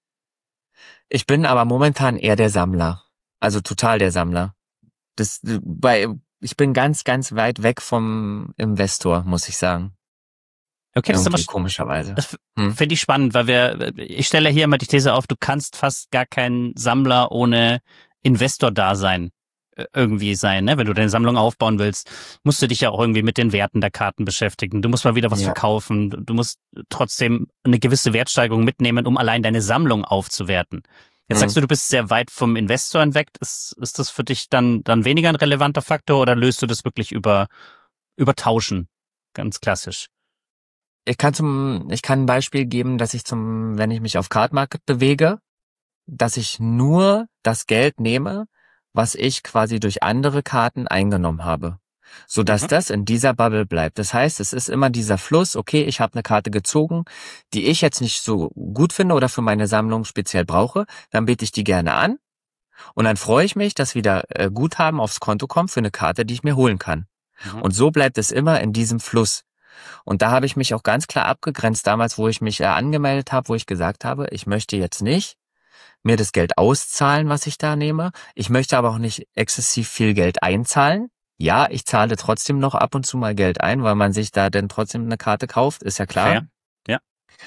Ich bin aber momentan eher der Sammler. Also total der Sammler. Das bei ich bin ganz, ganz weit weg vom Investor, muss ich sagen. Okay, das ist aber komischerweise. Das hm. finde ich spannend, weil wir, ich stelle hier immer die These auf, du kannst fast gar kein Sammler ohne Investor-Dasein irgendwie sein, ne? Wenn du deine Sammlung aufbauen willst, musst du dich ja auch irgendwie mit den Werten der Karten beschäftigen. Du musst mal wieder was ja. verkaufen. Du musst trotzdem eine gewisse Wertsteigerung mitnehmen, um allein deine Sammlung aufzuwerten. Jetzt hm. sagst du, du bist sehr weit vom Investor hinweg. Ist, ist das für dich dann, dann weniger ein relevanter Faktor oder löst du das wirklich über, über Tauschen? Ganz klassisch. Ich kann zum, ich kann ein Beispiel geben, dass ich zum, wenn ich mich auf Card Market bewege, dass ich nur das Geld nehme, was ich quasi durch andere Karten eingenommen habe, so dass mhm. das in dieser Bubble bleibt. Das heißt, es ist immer dieser Fluss. Okay, ich habe eine Karte gezogen, die ich jetzt nicht so gut finde oder für meine Sammlung speziell brauche, dann biete ich die gerne an und dann freue ich mich, dass wieder äh, Guthaben aufs Konto kommt für eine Karte, die ich mir holen kann. Mhm. Und so bleibt es immer in diesem Fluss. Und da habe ich mich auch ganz klar abgegrenzt damals, wo ich mich äh, angemeldet habe, wo ich gesagt habe, ich möchte jetzt nicht mir das Geld auszahlen, was ich da nehme. Ich möchte aber auch nicht exzessiv viel Geld einzahlen. Ja, ich zahle trotzdem noch ab und zu mal Geld ein, weil man sich da dann trotzdem eine Karte kauft, ist ja klar. Fair. Ja.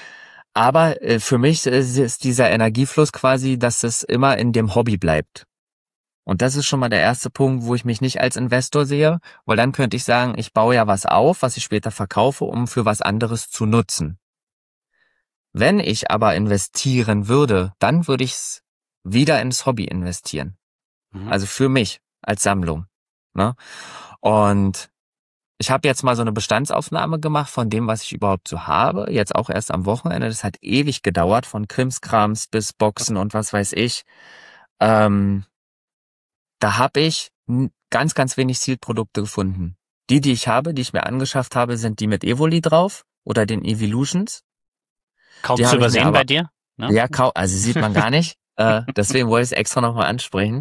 Aber äh, für mich ist, ist dieser Energiefluss quasi, dass es immer in dem Hobby bleibt. Und das ist schon mal der erste Punkt, wo ich mich nicht als Investor sehe, weil dann könnte ich sagen, ich baue ja was auf, was ich später verkaufe, um für was anderes zu nutzen. Wenn ich aber investieren würde, dann würde ich es wieder ins Hobby investieren. Mhm. Also für mich als Sammlung. Ne? Und ich habe jetzt mal so eine Bestandsaufnahme gemacht von dem, was ich überhaupt so habe. Jetzt auch erst am Wochenende. Das hat ewig gedauert, von Krimskrams bis Boxen und was weiß ich. Ähm, Da habe ich ganz, ganz wenig Sealed-Produkte gefunden. Die, die ich habe, die ich mir angeschafft habe, sind die mit Evoli drauf oder den Evolutions. Kaum zu übersehen aber, bei dir? Ne? Ja, kaum, also sieht man gar nicht. äh, deswegen wollte ich es extra nochmal ansprechen.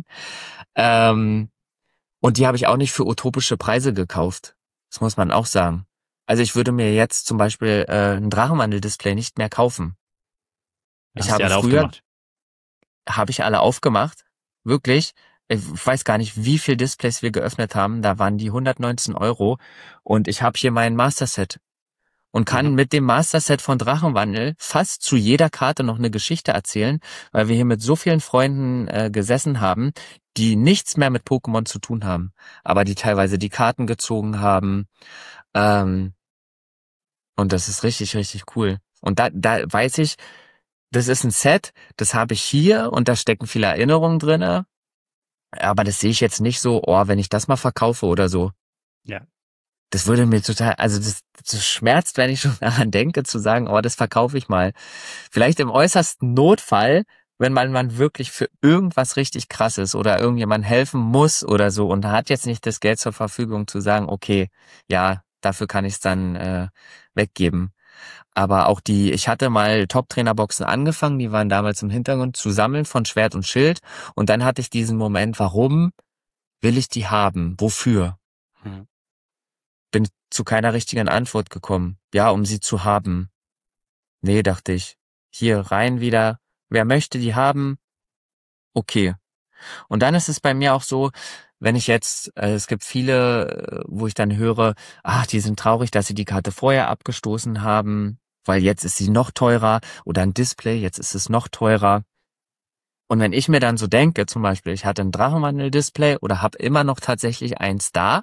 Ähm, und die habe ich auch nicht für utopische Preise gekauft. Das muss man auch sagen. Also ich würde mir jetzt zum Beispiel äh, ein Drachenwandel-Display nicht mehr kaufen. Hast ich habe alle früher aufgemacht? habe ich alle aufgemacht. Wirklich. ich weiß gar nicht, wie viel Displays wir geöffnet haben. Da waren die hundertneunzehn Euro und ich habe hier mein Master Set und kann Mhm. mit dem Master Set von Drachenwandel fast zu jeder Karte noch eine Geschichte erzählen, weil wir hier mit so vielen Freunden äh, gesessen haben, die nichts mehr mit Pokémon zu tun haben, aber die teilweise die Karten gezogen haben. Ähm, und das ist richtig, richtig cool. Und da, da weiß ich, das ist ein Set, das habe ich hier und da stecken viele Erinnerungen drinne. Aber das sehe ich jetzt nicht so, oh, wenn ich das mal verkaufe oder so. Ja. Das würde mir total, also das, das schmerzt, wenn ich schon daran denke, zu sagen, oh, das verkaufe ich mal. Vielleicht im äußersten Notfall, wenn man, man wirklich für irgendwas richtig krasses oder irgendjemand helfen muss oder so und hat jetzt nicht das Geld zur Verfügung zu sagen, okay, ja, dafür kann ich es dann äh, weggeben. Aber auch die, ich hatte mal Top-Trainer-Boxen angefangen, die waren damals im Hintergrund zu sammeln von Schwert und Schild. Und dann hatte ich diesen Moment, warum will ich die haben? Wofür? Mhm. Bin zu keiner richtigen Antwort gekommen. Ja, um sie zu haben. Nee, dachte ich. Hier rein wieder. Wer möchte die haben? Okay. Und dann ist es bei mir auch so, wenn ich jetzt, äh, es gibt viele, äh, wo ich dann höre, ach, die sind traurig, dass sie die Karte vorher abgestoßen haben, weil jetzt ist sie noch teurer oder ein Display, jetzt ist es noch teurer. Und wenn ich mir dann so denke, zum Beispiel, ich hatte ein Drachenwandel-Display oder habe immer noch tatsächlich eins da,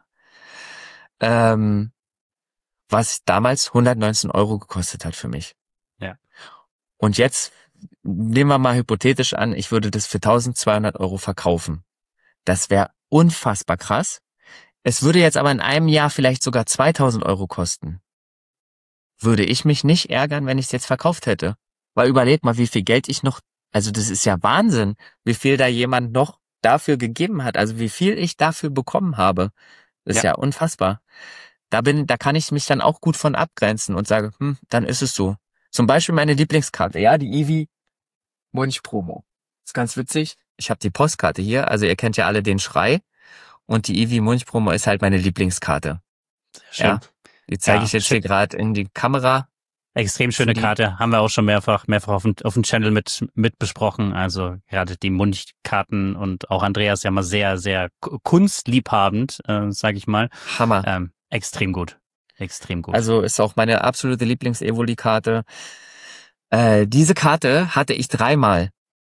ähm, was damals hundertneunzehn Euro gekostet hat für mich. Ja. Und jetzt nehmen wir mal hypothetisch an, ich würde das für eintausendzweihundert Euro verkaufen. Das wäre unfassbar krass. Es würde jetzt aber in einem Jahr vielleicht sogar zweitausend Euro kosten. Würde ich mich nicht ärgern, wenn ich es jetzt verkauft hätte? Weil überleg mal, wie viel Geld ich noch, also das ist ja Wahnsinn, wie viel da jemand noch dafür gegeben hat, also wie viel ich dafür bekommen habe. Das ist ja, ja unfassbar. Da bin, da kann ich mich dann auch gut von abgrenzen und sage, hm, dann ist es so. Zum Beispiel meine Lieblingskarte, ja, die Eevee Mönch Promo. Ist ganz witzig. Ich habe die Postkarte hier, also ihr kennt ja alle den Schrei. Und die Eevee Mönch Promo ist halt meine Lieblingskarte. Sehr schön. Ja, die zeige Ja, ich jetzt schön. hier gerade in die Kamera. Extrem schöne Karte, haben wir auch schon mehrfach mehrfach auf dem, auf dem Channel mit mit besprochen. Also gerade die Mönchkarten und auch Andreas ja mal sehr, sehr kunstliebhabend, äh, sage ich mal. Hammer. Ähm, extrem gut. Extrem gut. Also ist auch meine absolute Lieblings-Evoli-Karte. Äh, diese Karte hatte ich dreimal.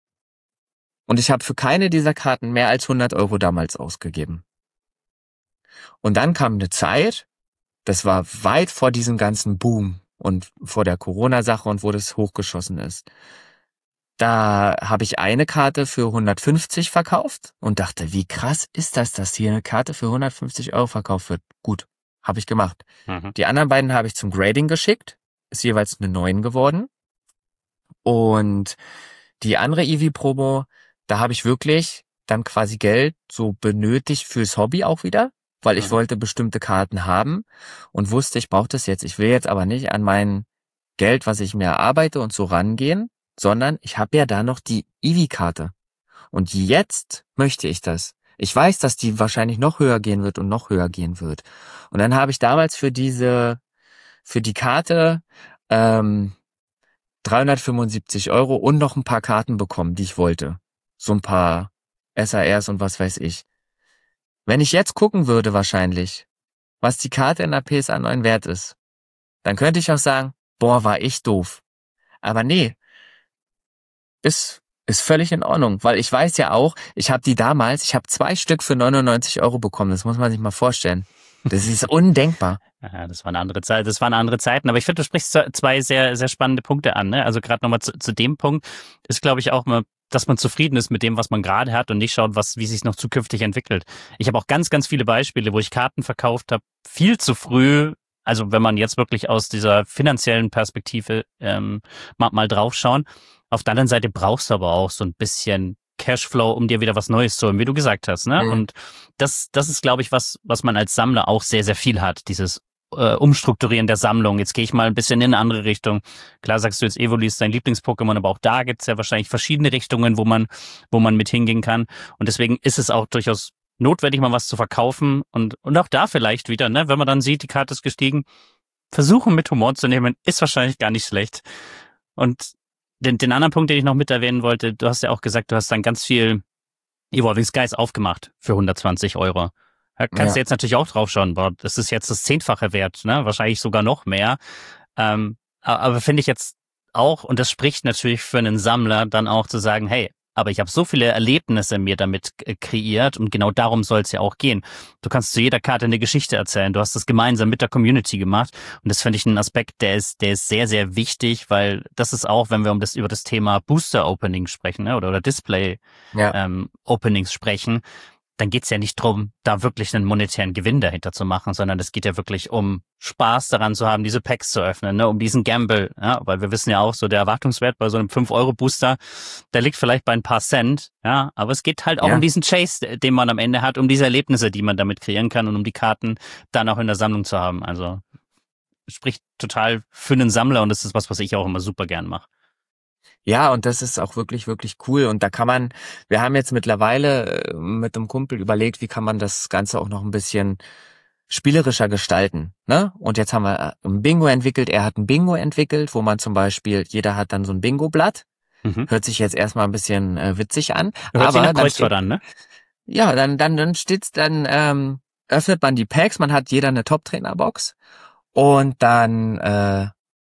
Und ich habe für keine dieser Karten mehr als hundert Euro damals ausgegeben. Und dann kam eine Zeit, das war weit vor diesem ganzen Boom und vor der Corona-Sache und wo das hochgeschossen ist. Da habe ich eine Karte für hundertfünfzig verkauft und dachte, wie krass ist das, dass hier eine Karte für hundertfünfzig Euro verkauft wird. Gut, habe ich gemacht. Mhm. Die anderen beiden habe ich zum Grading geschickt, ist jeweils eine neun geworden. Und die andere Eevee Promo, da habe ich wirklich dann quasi Geld so benötigt fürs Hobby auch wieder, weil ich Mhm. wollte bestimmte Karten haben und wusste, ich brauche das jetzt. Ich will jetzt aber nicht an mein Geld, was ich mir erarbeite und so rangehen, sondern ich habe ja da noch die Eevee-Karte. Und jetzt möchte ich das. Ich weiß, dass die wahrscheinlich noch höher gehen wird und noch höher gehen wird. Und dann habe ich damals für diese, für die Karte ähm, dreihundertfünfundsiebzig Euro und noch ein paar Karten bekommen, die ich wollte. So ein paar S A Rs und was weiß ich. Wenn ich jetzt gucken würde wahrscheinlich, was die Karte in der P S A neun wert ist, dann könnte ich auch sagen, boah, war ich doof. Aber nee, ist, ist völlig in Ordnung, weil ich weiß ja auch, ich habe die damals, ich habe zwei Stück für neunundneunzig Euro bekommen, das muss man sich mal vorstellen. Das ist undenkbar. Ja, das waren andere Zeiten, das waren andere Zeiten. Aber ich finde, du sprichst zwei sehr, sehr spannende Punkte an. Ne? Also gerade nochmal zu, zu dem Punkt ist, glaube ich, auch mal, dass man zufrieden ist mit dem, was man gerade hat und nicht schaut, was, wie sich noch zukünftig entwickelt. Ich habe auch ganz, ganz viele Beispiele, wo ich Karten verkauft habe, viel zu früh. Also wenn man jetzt wirklich aus dieser finanziellen Perspektive ähm, mal, mal draufschauen. Auf der anderen Seite brauchst du aber auch so ein bisschen Cashflow, um dir wieder was Neues zu holen, wie du gesagt hast. Ne? Mhm. Und das, das ist, glaube ich, was, was man als Sammler auch sehr, sehr viel hat. Dieses äh, Umstrukturieren der Sammlung. Jetzt gehe ich mal ein bisschen in eine andere Richtung. Klar sagst du jetzt, Evoli ist dein Lieblings-Pokémon, aber auch da gibt's ja wahrscheinlich verschiedene Richtungen, wo man, wo man mit hingehen kann. Und deswegen ist es auch durchaus notwendig, mal was zu verkaufen. Und, und auch da vielleicht wieder, ne, wenn man dann sieht, die Karte ist gestiegen, versuchen mit Humor zu nehmen, ist wahrscheinlich gar nicht schlecht. Und den, den anderen Punkt, den ich noch mit erwähnen wollte, du hast ja auch gesagt, du hast dann ganz viel Evolving Skies aufgemacht für hundertzwanzig Euro. Da kannst Ja. du jetzt natürlich auch drauf schauen, boah, das ist jetzt das Zehnfache wert, ne? Wahrscheinlich sogar noch mehr. Ähm, aber finde ich jetzt auch, und das spricht natürlich für einen Sammler, dann auch zu sagen, hey, aber ich habe so viele Erlebnisse mir damit kreiert und genau darum soll es ja auch gehen. Du kannst zu jeder Karte eine Geschichte erzählen. Du hast das gemeinsam mit der Community gemacht und das finde ich ein Aspekt, der ist, der ist sehr, sehr wichtig, weil das ist auch, wenn wir um das über das Thema Booster Opening sprechen, ne, oder oder Display Ja. ähm, Openings sprechen, dann geht's ja nicht drum, da wirklich einen monetären Gewinn dahinter zu machen, sondern es geht ja wirklich um Spaß daran zu haben, diese Packs zu öffnen, ne, um diesen Gamble, ja, weil wir wissen ja auch so, der Erwartungswert bei so einem fünf Euro Booster, der liegt vielleicht bei ein paar Cent, ja, aber es geht halt auch Ja. um diesen Chase, den man am Ende hat, um diese Erlebnisse, die man damit kreieren kann und um die Karten dann auch in der Sammlung zu haben. Also spricht total für einen Sammler und das ist was, was ich auch immer super gern mache. Ja, und das ist auch wirklich, wirklich cool. Und da kann man, wir haben jetzt mittlerweile äh, mit einem Kumpel überlegt, wie kann man das Ganze auch noch ein bisschen spielerischer gestalten, ne? Und jetzt haben wir ein Bingo entwickelt. Er hat ein Bingo entwickelt, wo man zum Beispiel, jeder hat dann so ein Bingo-Blatt. Mhm. Hört sich jetzt erstmal ein bisschen äh, witzig an. Hört aber sich nach dann Kreuzfahrt steht, an, ne? ja, dann, dann, dann steht's, dann ähm, öffnet man die Packs, man hat jeder eine Top-Trainer-Box und dann äh,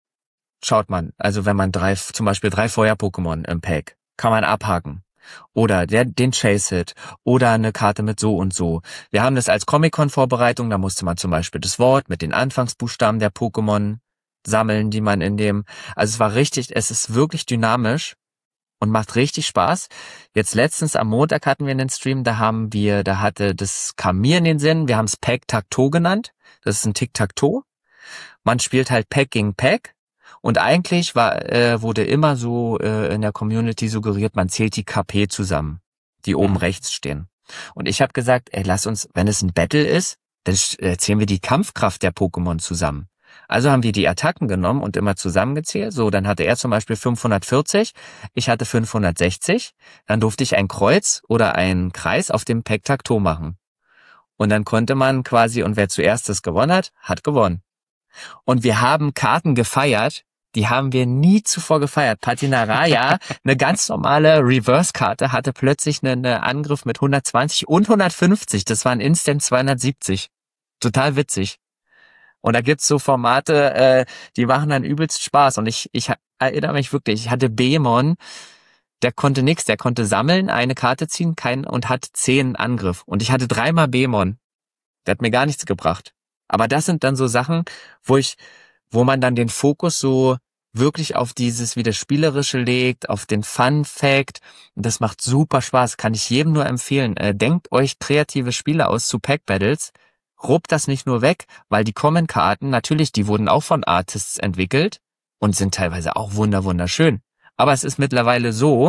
schaut man, also wenn man drei, zum Beispiel drei Feuer-Pokémon im Pack, kann man abhaken. Oder der, den Chase-Hit oder eine Karte mit so und so. Wir haben das als Comic-Con-Vorbereitung, da musste man zum Beispiel das Wort mit den Anfangsbuchstaben der Pokémon sammeln, die man in dem, also es war richtig, es ist wirklich dynamisch und macht richtig Spaß. Jetzt letztens am Montag hatten wir einen Stream, da haben wir, da hatte, das kam mir in den Sinn, wir haben es Pack-Tac-Toe genannt. Das ist ein Tic-Tac-Toe. Man spielt halt Pack gegen Pack. Und eigentlich war, äh, wurde immer so äh, in der Community suggeriert, man zählt die K P zusammen, die oben Mhm. rechts stehen. Und ich habe gesagt, ey, lass uns, wenn es ein Battle ist, dann äh, zählen wir die Kampfkraft der Pokémon zusammen. Also haben wir die Attacken genommen und immer zusammengezählt. So, dann hatte er zum Beispiel fünfhundertvierzig, ich hatte fünfhundertsechzig. Dann durfte ich ein Kreuz oder einen Kreis auf dem Pack-Tac-Toe machen. Und dann konnte man quasi, und wer zuerst das gewonnen hat, hat gewonnen. Und wir haben Karten gefeiert, die haben wir nie zuvor gefeiert. Patinaraya, eine ganz normale Reverse-Karte, hatte plötzlich einen Angriff mit hundertzwanzig und hundertfünfzig. Das waren Instant zweihundertsiebzig. Total witzig. Und da gibt's so Formate, äh, die machen dann übelst Spaß. Und ich, ich erinnere mich wirklich, ich hatte Beemon, der konnte nix, der konnte sammeln, eine Karte ziehen, kein, und hat zehn Angriff. Und ich hatte dreimal Beemon. Der hat mir gar nichts gebracht. Aber das sind dann so Sachen, wo ich, wo man dann den Fokus so wirklich auf dieses wieder Spielerische legt, auf den Fun-Fact. Und das macht super Spaß, kann ich jedem nur empfehlen. Äh, denkt euch kreative Spiele aus zu Pack-Battles. Ruppt das nicht nur weg, weil die Common-Karten, natürlich, die wurden auch von Artists entwickelt und sind teilweise auch wunder wunderschön. Aber es ist mittlerweile so,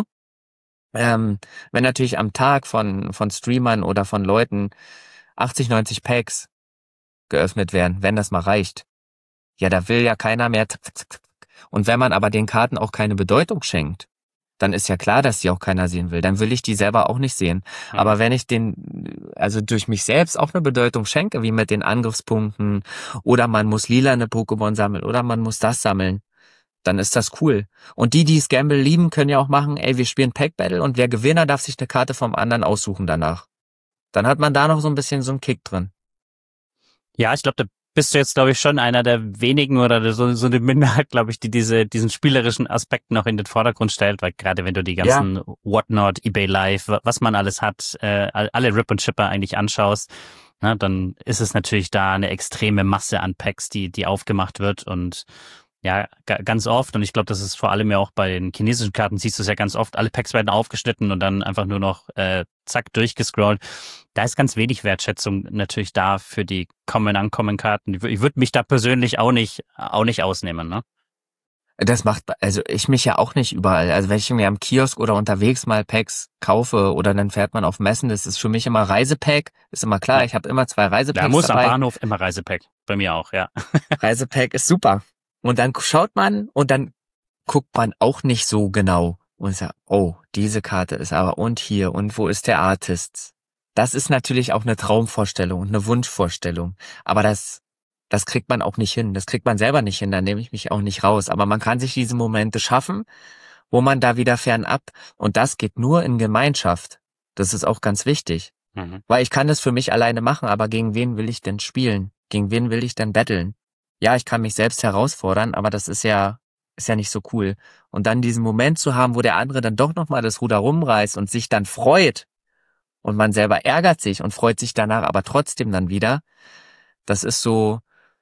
ähm, wenn natürlich am Tag von, von Streamern oder von Leuten achtzig, neunzig Packs geöffnet werden, wenn das mal reicht. Ja, da will ja keiner mehr. Und wenn man aber den Karten auch keine Bedeutung schenkt, dann ist ja klar, dass die auch keiner sehen will. Dann will ich die selber auch nicht sehen. Mhm. Aber wenn ich den, also durch mich selbst auch eine Bedeutung schenke, wie mit den Angriffspunkten, oder man muss lilane Pokémon sammeln, oder man muss das sammeln, dann ist das cool. Und die, die es Gamble lieben, können ja auch machen, ey, wir spielen Pack Battle und der Gewinner darf sich eine Karte vom anderen aussuchen danach. Dann hat man da noch so ein bisschen so einen Kick drin. Ja, ich glaube, da bist du jetzt, glaube ich, schon einer der wenigen oder so, so eine Minderheit, glaube ich, die diese diesen spielerischen Aspekt noch in den Vordergrund stellt, weil gerade wenn du die ganzen ja. Whatnot, eBay Live, was man alles hat, äh, alle Rip und Chipper eigentlich anschaust, na, dann ist es natürlich da eine extreme Masse an Packs, die die aufgemacht wird und ja, g- ganz oft, und ich glaube, das ist vor allem ja auch bei den chinesischen Karten, siehst du es ja ganz oft, alle Packs werden aufgeschnitten und dann einfach nur noch äh, zack durchgescrollt. Da ist ganz wenig Wertschätzung natürlich da für die Common-Uncommon-Karten. Ich würde mich da persönlich auch nicht auch nicht ausnehmen, ne? Das macht, also ich mich ja auch nicht überall. Also wenn ich mir am Kiosk oder unterwegs mal Packs kaufe oder dann fährt man auf Messen, das ist für mich immer Reisepack, ist immer klar, ich habe immer zwei Reisepacks Da muss dabei. am Bahnhof immer Reisepack, bei mir auch, ja. Reisepack ist super. Und dann schaut man und dann guckt man auch nicht so genau und sagt, oh, diese Karte ist aber und hier und wo ist der Artist? Das ist natürlich auch eine Traumvorstellung und eine Wunschvorstellung. Aber das, das kriegt man auch nicht hin. Das kriegt man selber nicht hin. Da nehme ich mich auch nicht raus. Aber man kann sich diese Momente schaffen, wo man da wieder fernab, und das geht nur in Gemeinschaft. Das ist auch ganz wichtig. Mhm. Weil ich kann das für mich alleine machen, aber gegen wen will ich denn spielen? Gegen wen will ich denn battlen? Ja, ich kann mich selbst herausfordern, aber das ist ja, ist ja nicht so cool. Und dann diesen Moment zu haben, wo der andere dann doch nochmal das Ruder rumreißt und sich dann freut und man selber ärgert sich und freut sich danach aber trotzdem dann wieder, das ist so,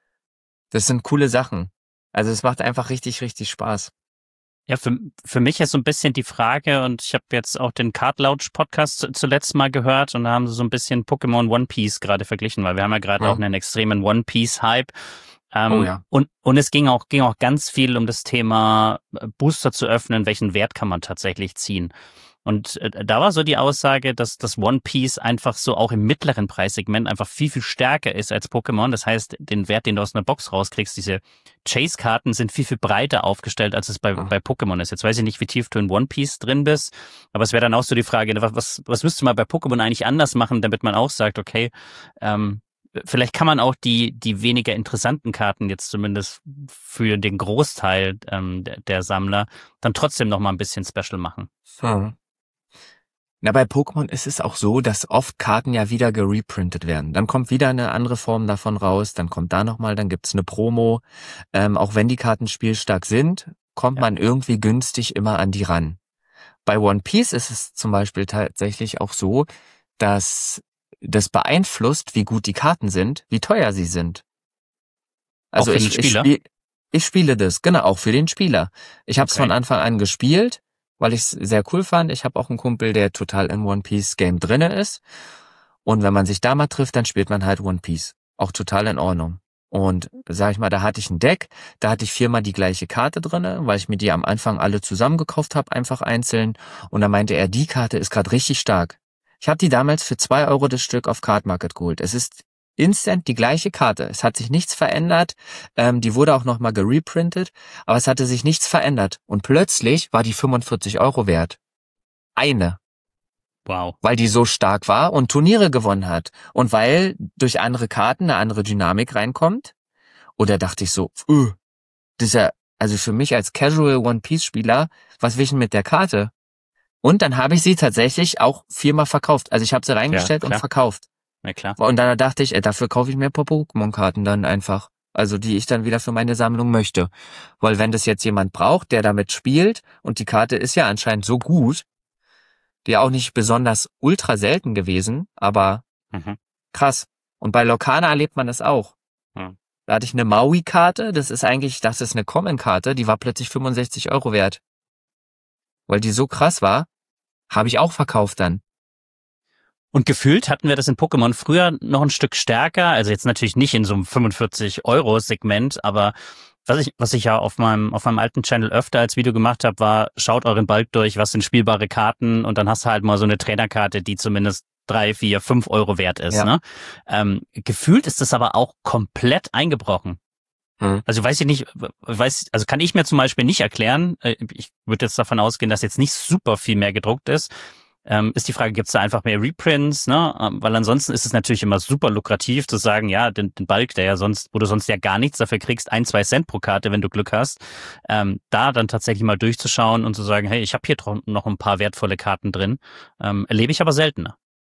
das sind coole Sachen. Also es macht einfach richtig, richtig Spaß. Ja, für, für mich ist so ein bisschen die Frage, und ich habe jetzt auch den Card Lounge Podcast zuletzt mal gehört und da haben sie so ein bisschen Pokémon One Piece gerade verglichen, weil wir haben ja gerade Ja. auch einen extremen One Piece Hype. Ähm, Oh ja. Und, und es ging auch, ging auch ganz viel um das Thema Booster zu öffnen, welchen Wert kann man tatsächlich ziehen. Und äh, da war so die Aussage, dass das One Piece einfach so auch im mittleren Preissegment einfach viel, viel stärker ist als Pokémon. Das heißt, den Wert, den du aus einer Box rauskriegst, diese Chase-Karten sind viel, viel breiter aufgestellt, als es bei, Ja. bei Pokémon ist. Jetzt weiß ich nicht, wie tief du in One Piece drin bist, aber es wäre dann auch so die Frage, was, was, was müsste man bei Pokémon eigentlich anders machen, damit man auch sagt, okay, ähm, vielleicht kann man auch die, die weniger interessanten Karten jetzt zumindest für den Großteil ähm, der, der Sammler dann trotzdem noch mal ein bisschen special machen. Hm. Na, bei Pokémon ist es auch so, dass oft Karten ja wieder gereprintet werden. Dann kommt wieder eine andere Form davon raus, dann kommt da nochmal, dann gibt's eine Promo. Ähm, auch wenn die Karten spielstark sind, kommt Ja. man irgendwie günstig immer an die ran. Bei One Piece ist es zum Beispiel tatsächlich auch so, dass das beeinflusst, wie gut die Karten sind, wie teuer sie sind. Also Auch für ich, den ich, Spieler? spiel, ich spiele das, genau, auch für den Spieler. Ich habe es Okay. von Anfang an gespielt, weil ich es sehr cool fand. Ich habe auch einen Kumpel, der total im One Piece Game drinne ist. Und wenn man sich da mal trifft, dann spielt man halt One Piece. Auch total in Ordnung. Und sag ich mal, da hatte ich ein Deck, da hatte ich viermal die gleiche Karte drinne, weil ich mir die am Anfang alle zusammengekauft habe, einfach einzeln. Und da meinte er, die Karte ist gerade richtig stark. Ich habe die damals für zwei Euro das Stück auf Card Market geholt. Es ist instant die gleiche Karte. Es hat sich nichts verändert. Ähm, die wurde auch nochmal gereprintet, aber es hatte sich nichts verändert. Und plötzlich war die fünfundvierzig Euro wert. Eine. Wow. Weil die so stark war und Turniere gewonnen hat. Und weil durch andere Karten eine andere Dynamik reinkommt. Oder dachte ich so, öh, das ist ja, also für mich als Casual One-Piece-Spieler, was will ich denn mit der Karte? Und dann habe ich sie tatsächlich auch viermal verkauft. Also ich habe sie reingestellt Ja, und klar. verkauft. Na klar. Und dann dachte ich, ey, dafür kaufe ich mir ein paar Pokémon-Karten dann einfach. Also die ich dann wieder für meine Sammlung möchte. Weil wenn das jetzt jemand braucht, der damit spielt, und die Karte ist ja anscheinend so gut, die auch nicht besonders ultra selten gewesen, aber Mhm. krass. Und bei Lorcana erlebt man das auch. Mhm. Da hatte ich eine Maui-Karte, das ist eigentlich, das ist eine Common-Karte, die war plötzlich fünfundsechzig Euro wert. Weil die so krass war, habe ich auch verkauft dann. Und gefühlt hatten wir das in Pokémon früher noch ein Stück stärker, also jetzt natürlich nicht in so einem fünfundvierzig Euro Segment, aber was ich, was ich ja auf meinem, auf meinem alten Channel öfter als Video gemacht habe, war, schaut euren Balk durch, was sind spielbare Karten, und dann hast du halt mal so eine Trainerkarte, die zumindest drei, vier, fünf Euro wert ist. Ja. Ne? Ähm, gefühlt ist das aber auch komplett eingebrochen. Hm. Also weiß ich nicht, weiß, also kann ich mir zum Beispiel nicht erklären. äh, Ich würde jetzt davon ausgehen, dass jetzt nicht super viel mehr gedruckt ist. Ähm, ist die Frage, gibt es da einfach mehr Reprints, ne? Ähm, weil ansonsten ist es natürlich immer super lukrativ zu sagen, ja, den, den Bulk, der ja sonst, wo du sonst ja gar nichts dafür kriegst, ein, zwei Cent pro Karte, wenn du Glück hast, ähm, da dann tatsächlich mal durchzuschauen und zu sagen, hey, ich habe hier dr- noch ein paar wertvolle Karten drin, ähm, erlebe ich aber seltener.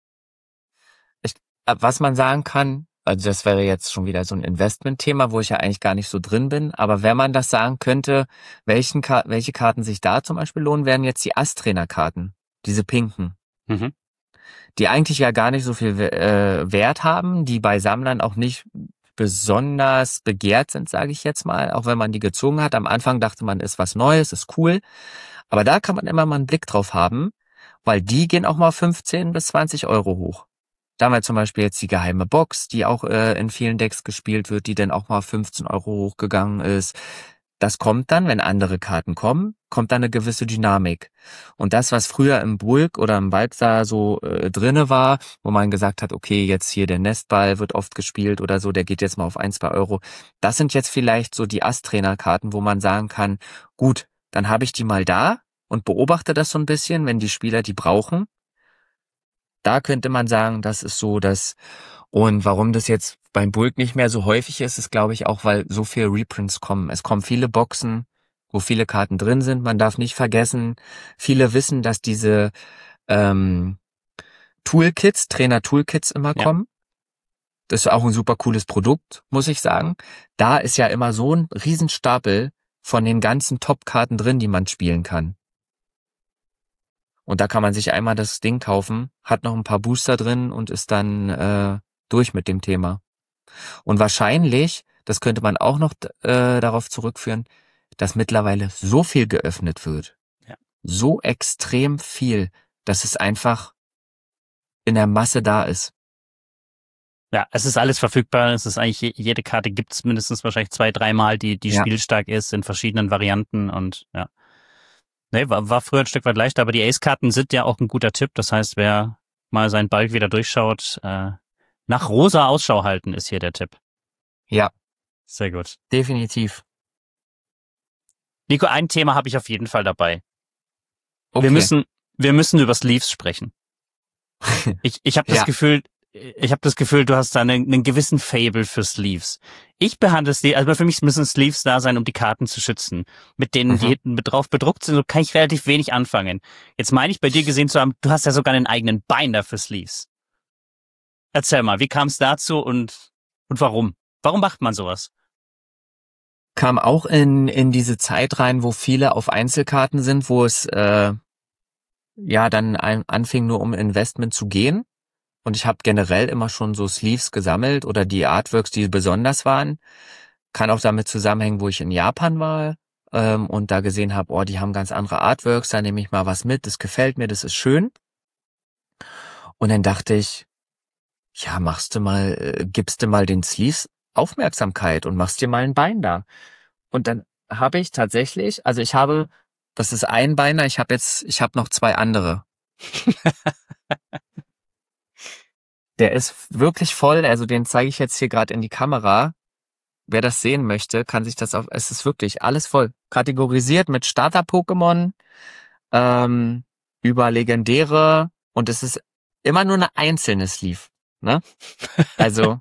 Ich, was man sagen kann, also das wäre jetzt schon wieder so ein Investment-Thema, wo ich ja eigentlich gar nicht so drin bin, aber wenn man das sagen könnte, welchen Ka- welche Karten sich da zum Beispiel lohnen, wären jetzt die Ass-Trainer-Karten, diese pinken. Mhm. Die eigentlich ja gar nicht so viel äh, Wert haben, die bei Sammlern auch nicht besonders begehrt sind, sage ich jetzt mal, auch wenn man die gezogen hat. Am Anfang dachte man, ist was Neues, ist cool, aber da kann man immer mal einen Blick drauf haben, weil die gehen auch mal fünfzehn bis zwanzig Euro hoch. Da haben wir zum Beispiel jetzt die geheime Box, die auch äh, in vielen Decks gespielt wird, die dann auch mal fünfzehn Euro hochgegangen ist. Das kommt dann, wenn andere Karten kommen, kommt dann eine gewisse Dynamik. Und das, was früher im Bulk oder im Balzar so äh, drinne war, wo man gesagt hat, okay, jetzt hier der Nestball wird oft gespielt oder so, der geht jetzt mal auf ein, zwei Euro. Das sind jetzt vielleicht so die Ass-Trainer-Karten, wo man sagen kann, gut, dann habe ich die mal da und beobachte das so ein bisschen, wenn die Spieler die brauchen. Da könnte man sagen, das ist so das. Und warum das jetzt beim Bulk nicht mehr so häufig ist, ist, glaube ich, auch, weil so viele Reprints kommen. Es kommen viele Boxen, wo viele Karten drin sind. Man darf nicht vergessen, viele wissen, dass diese ähm, Toolkits, Trainer-Toolkits immer Ja. kommen. Das ist auch ein super cooles Produkt, muss ich sagen. Da ist ja immer so ein Riesenstapel von den ganzen Top-Karten drin, die man spielen kann. Und da kann man sich einmal das Ding kaufen, hat noch ein paar Booster drin und ist dann äh, durch mit dem Thema. Und wahrscheinlich, das könnte man auch noch äh, darauf zurückführen, dass mittlerweile so viel geöffnet wird. Ja. So extrem viel, dass es einfach in der Masse da ist. Ja, es ist alles verfügbar. Es ist eigentlich, je- jede Karte gibt's mindestens wahrscheinlich zwei, dreimal, die, die Ja. spielstark ist in verschiedenen Varianten und ja. Nee, war, war früher ein Stück weit leichter, aber die Ace-Karten sind ja auch ein guter Tipp. Das heißt, wer mal seinen Balk wieder durchschaut, äh, nach rosa Ausschau halten ist hier der Tipp. Ja, Sehr gut. definitiv. Nico, ein Thema habe ich auf jeden Fall dabei. Okay. Wir müssen, wir müssen über Sleeves sprechen. Ich, ich habe das Ja. Gefühl, ich habe das Gefühl, du hast da einen, einen gewissen Fable für Sleeves. Ich behandle sie, also für mich müssen Sleeves da sein, um die Karten zu schützen. Mit denen, Mhm. die hinten mit drauf bedruckt sind, so kann ich relativ wenig anfangen. Jetzt meine ich bei dir gesehen zu haben, du hast ja sogar einen eigenen Binder für Sleeves. Erzähl mal, wie kam es dazu und, und warum? Warum macht man sowas? Kam auch in in diese Zeit rein, wo viele auf Einzelkarten sind, wo es äh, ja dann ein, anfing nur um Investment zu gehen. Und ich habe generell immer schon so Sleeves gesammelt oder die Artworks, die besonders waren. Kann auch damit zusammenhängen, wo ich in Japan war ähm, und da gesehen habe, oh, die haben ganz andere Artworks, da nehme ich mal was mit, das gefällt mir, das ist schön. Und dann dachte ich, ja, machst du mal, äh, gibst du mal den Sleeves Aufmerksamkeit und machst dir mal ein Binder. Und dann habe ich tatsächlich, also ich habe, das ist ein Binder, ich habe jetzt, ich habe noch zwei andere. Der ist wirklich voll, also den zeige ich jetzt hier gerade in die Kamera. Wer das sehen möchte, kann sich das auf, es ist wirklich alles voll. Kategorisiert mit Starter-Pokémon, ähm, über Legendäre und es ist immer nur eine einzelne Sleeve, ne? Also,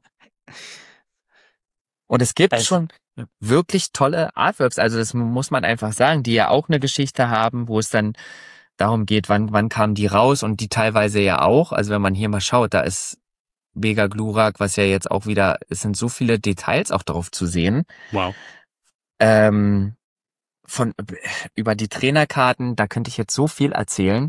und es gibt Also- schon wirklich tolle Artworks, also das muss man einfach sagen, die ja auch eine Geschichte haben, wo es dann darum geht, wann, wann kamen die raus und die teilweise ja auch, also wenn man hier mal schaut, da ist Mega Glurak, was ja jetzt auch wieder, es sind so viele Details auch drauf zu sehen. Wow. Ähm, von über die Trainerkarten, da könnte ich jetzt so viel erzählen.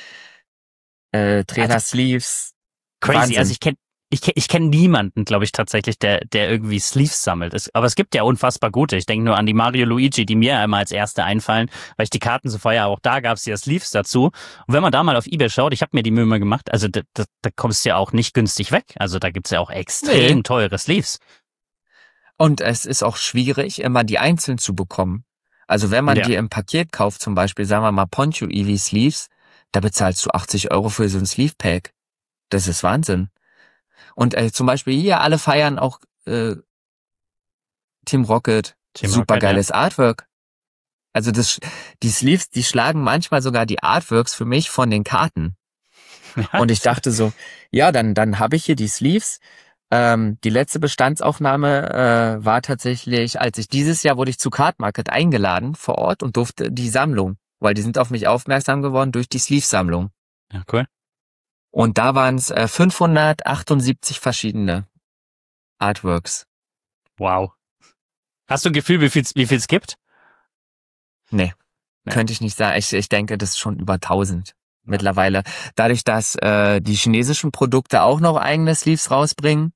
Äh, Trainer-Sleeves. Crazy. Wahnsinn. Also ich kenne ich kenn, ich kenn niemanden, glaube ich, tatsächlich, der der irgendwie Sleeves sammelt. Es, aber es gibt ja unfassbar gute. Ich denke nur an die Mario Luigi, die mir einmal als erste einfallen, weil ich die Karten so feier. Auch da gab es ja Sleeves dazu. Und wenn man da mal auf eBay schaut, ich habe mir die Mühe mal gemacht, also da, da, da kommst du ja auch nicht günstig weg. Also da gibt's ja auch extrem Nee. teure Sleeves. Und es ist auch schwierig, immer die einzeln zu bekommen. Also wenn man Ja. die im Paket kauft, zum Beispiel, sagen wir mal Poncho Eevee Sleeves, da bezahlst du achtzig Euro für so ein Sleeve Pack. Das ist Wahnsinn. Und äh, zum Beispiel hier, alle feiern auch äh, Team Rocket, Team super Rocket, geiles Artwork. Also das, die Sleeves, die schlagen manchmal sogar die Artworks für mich von den Karten. Ja. Und ich dachte so, ja, dann dann habe ich hier die Sleeves. Ähm, die letzte Bestandsaufnahme äh, war tatsächlich, als ich dieses Jahr wurde ich zu Card Market eingeladen vor Ort und durfte die Sammlung, weil die sind auf mich aufmerksam geworden durch die Sleeve-Sammlung. Ja, cool. Und da waren es äh, fünfhundertachtundsiebzig verschiedene Artworks. Wow. Hast du ein Gefühl, wie viel wie viel es gibt? Nee, Nee. könnte ich nicht sagen. Ich, ich denke, das ist schon über tausend mittlerweile. Dadurch, dass äh, die chinesischen Produkte auch noch eigene Sleeves rausbringen,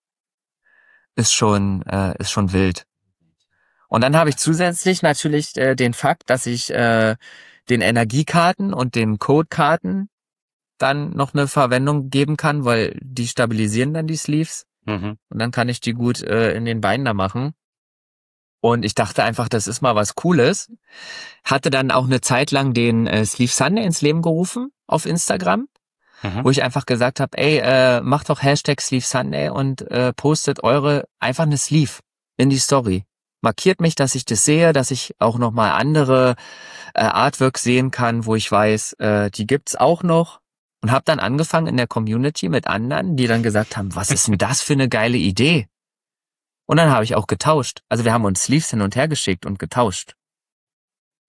ist schon äh, ist schon wild. Und dann habe ich zusätzlich natürlich äh, den Fakt, dass ich äh, den Energiekarten und den Codekarten dann noch eine Verwendung geben kann, weil die stabilisieren dann die Sleeves Mhm. und dann kann ich die gut äh, in den Binder machen. Und ich dachte einfach, das ist mal was Cooles. Hatte dann auch eine Zeit lang den äh, Sleeve Sunday ins Leben gerufen auf Instagram, Mhm. wo ich einfach gesagt habe, ey, äh, macht doch Hashtag Sleeve Sunday und äh, postet eure einfach eine Sleeve in die Story. Markiert mich, dass ich das sehe, dass ich auch nochmal andere äh, Artworks sehen kann, wo ich weiß, äh, die gibt's auch noch. Und habe dann angefangen in der Community mit anderen, die dann gesagt haben, was ist denn das für eine geile Idee? Und dann habe ich auch getauscht. Also wir haben uns Sleeves hin und her geschickt und getauscht.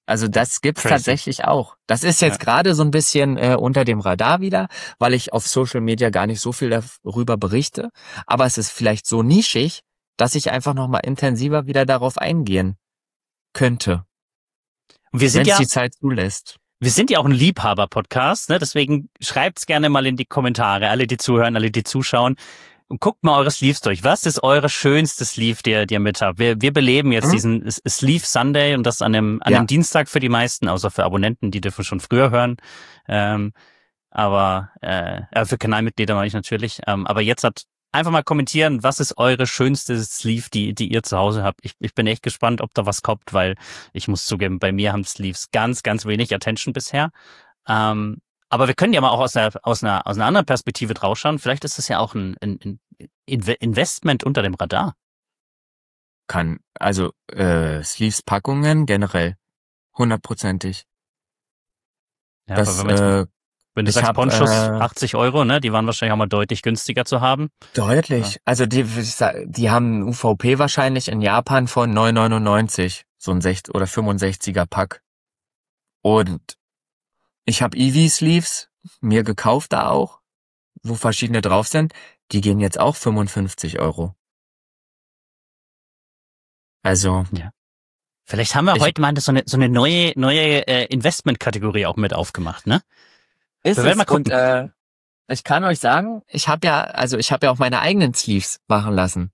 Also das gibt's Crazy. tatsächlich auch. Das ist jetzt Ja. gerade so ein bisschen äh, unter dem Radar wieder, weil ich auf Social Media gar nicht so viel darüber berichte. Aber es ist vielleicht so nischig, dass ich einfach nochmal intensiver wieder darauf eingehen könnte, Und wir wenn sind es ja, die Zeit zulässt. wir sind ja auch ein Liebhaber-Podcast, ne? Deswegen schreibt's gerne mal in die Kommentare, alle, die zuhören, alle, die zuschauen. Und guckt mal eure Sleeves durch. Was ist eure schönste Sleeve, die ihr, die ihr mit habt? Wir, wir beleben jetzt Mhm. diesen S- Sleeve Sunday und das an einem, an Ja. einem Dienstag für die meisten, außer für Abonnenten, die dürfen schon früher hören. Ähm, aber äh, äh, für Kanalmitglieder meine ich natürlich. Ähm, aber jetzt hat einfach mal kommentieren, was ist eure schönste Sleeve, die, die ihr zu Hause habt. Ich, ich bin echt gespannt, ob da was kommt, weil ich muss zugeben, bei mir haben Sleeves ganz, ganz wenig Attention bisher. Ähm, aber wir können ja mal auch aus einer, aus einer, aus einer anderen Perspektive draufschauen. Vielleicht ist das ja auch ein, ein, ein Inve- Investment unter dem Radar. Kann, also äh, Sleeves-Packungen generell hundertprozentig. Ja, Das, aber wenn, man jetzt, äh, wenn du ich sagst hab, Ponchos, äh, achtzig Euro, ne, die waren wahrscheinlich auch mal deutlich günstiger zu haben. Deutlich. Ja. Also die, die haben U V P wahrscheinlich in Japan von neun neunundneunzig, so ein sechzig oder fünfundsechziger Pack. Und ich habe Eevee-Sleeves mir gekauft da auch, wo verschiedene drauf sind. Die gehen jetzt auch fünfundfünfzig Euro. Also Ja. Vielleicht haben wir Ich- heute mal so eine, so eine neue, neue äh, Investment-Kategorie auch mit aufgemacht, ne? ist Wir werden es mal gucken. und äh, ich kann euch sagen, ich habe ja, also ich habe ja auch meine eigenen Sleeves machen lassen.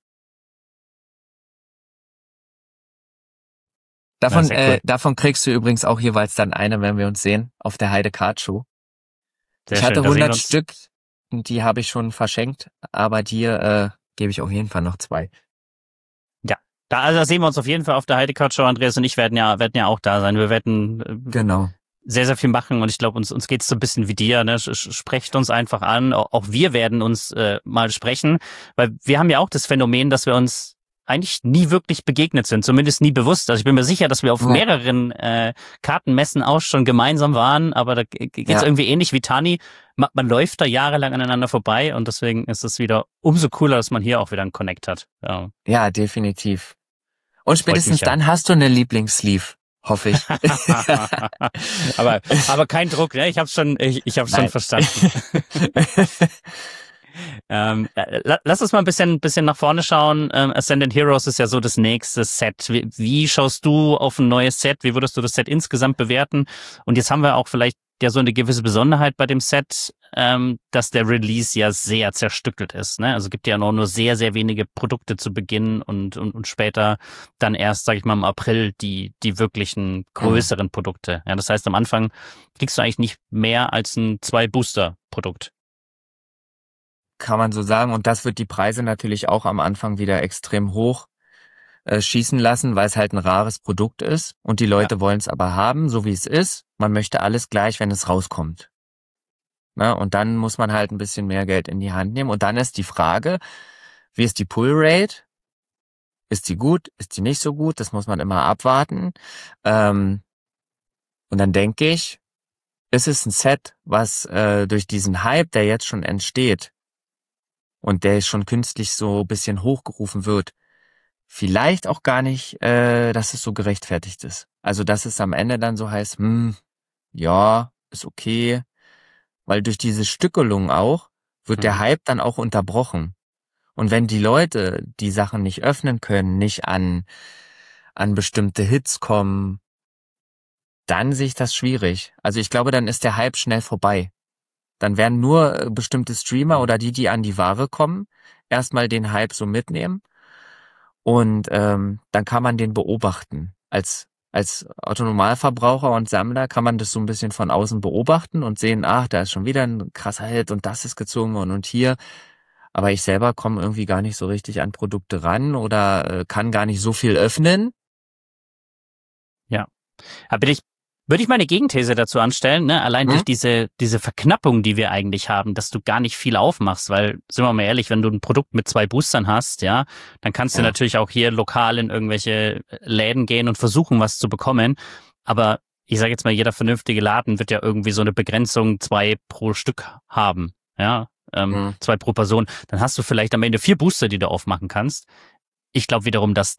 Davon, sehr cool. äh, davon kriegst du übrigens auch jeweils dann eine, wenn wir uns sehen, auf der Heide Card Show. Sehr ich hatte schön. Da sehen wir hundert uns. Stück und die habe ich schon verschenkt, aber dir äh, gebe ich auf jeden Fall noch zwei. Da, also da sehen wir uns auf jeden Fall auf der Heidekart Show. Andreas und ich werden ja, werden ja auch da sein. Wir werden äh, Genau. sehr, sehr viel machen und ich glaube, uns, uns geht's so ein bisschen wie dir, ne? Sch- sch- Sprecht uns einfach an. Auch, auch wir werden uns äh, mal sprechen, weil wir haben ja auch das Phänomen, dass wir uns eigentlich nie wirklich begegnet sind, zumindest nie bewusst. Also ich bin mir sicher, dass wir auf Ja. mehreren äh, Kartenmessen auch schon gemeinsam waren, aber da g- geht's Ja. irgendwie ähnlich wie Tani. Man, man läuft da jahrelang aneinander vorbei und deswegen ist es wieder umso cooler, dass man hier auch wieder einen Connect hat. Ja. Ja, definitiv. Und spätestens mich ja. dann hast du eine Lieblingssleeve, hoffe ich. aber, aber kein Druck, ne? Ich hab's schon, ich, ich hab's schon Nein. verstanden. ähm, äh, la- lass uns mal ein bisschen, bisschen nach vorne schauen. Ähm, Ascendant Heroes ist ja so das nächste Set. Wie, wie schaust du auf ein neues Set? Wie würdest du das Set insgesamt bewerten? Und jetzt haben wir auch vielleicht ja so eine gewisse Besonderheit bei dem Set, ähm, dass der Release ja sehr zerstückelt ist. Ne? Also gibt ja noch nur sehr, sehr wenige Produkte zu Beginn und, und, und später dann erst, sag ich mal, im April die, die wirklichen größeren Produkte. Ja, das heißt, am Anfang kriegst du eigentlich nicht mehr als ein Zwei-Booster-Produkt. Kann man so sagen. Und das wird die Preise natürlich auch am Anfang wieder extrem hoch äh, schießen lassen, weil es halt ein rares Produkt ist. Und die Leute wollen es aber haben, so wie es ist. Man möchte alles gleich, wenn es rauskommt. Na, und dann muss man halt ein bisschen mehr Geld in die Hand nehmen. Und dann ist die Frage, wie ist die Pull-Rate? Ist die gut? Ist die nicht so gut? Das muss man immer abwarten. Ähm, und dann denke ich, ist es ein Set, was äh, durch diesen Hype, der jetzt schon entsteht und der schon künstlich so ein bisschen hochgerufen wird, vielleicht auch gar nicht, äh, dass es so gerechtfertigt ist. Also dass es am Ende dann so heißt, hm, ja, ist okay, weil durch diese Stückelung auch wird der Mhm. Hype dann auch unterbrochen. Und wenn die Leute die Sachen nicht öffnen können, nicht an an bestimmte Hits kommen, dann sehe ich das schwierig. Also ich glaube, dann ist der Hype schnell vorbei. Dann werden nur äh, bestimmte Streamer oder die, die an die Ware kommen, erstmal den Hype so mitnehmen und ähm, dann kann man den beobachten. Als als Autonomalverbraucher und Sammler kann man das so ein bisschen von außen beobachten und sehen, ach, da ist schon wieder ein krasser Hit und das ist gezogen und, und hier. Aber ich selber komme irgendwie gar nicht so richtig an Produkte ran oder äh, kann gar nicht so viel öffnen. Aber ich, würde ich meine Gegenthese dazu anstellen, ne? Allein Hm? durch diese, diese Verknappung, die wir eigentlich haben, dass du gar nicht viel aufmachst, weil, sind wir mal ehrlich, wenn du ein Produkt mit zwei Boostern hast, ja, dann kannst du Ja. natürlich auch hier lokal in irgendwelche Läden gehen und versuchen, was zu bekommen. Aber ich sage jetzt mal, jeder vernünftige Laden wird ja irgendwie so eine Begrenzung zwei pro Stück haben, ja, ähm, Mhm. zwei pro Person. Dann hast du vielleicht am Ende vier Booster, die du aufmachen kannst. Ich glaube wiederum, dass das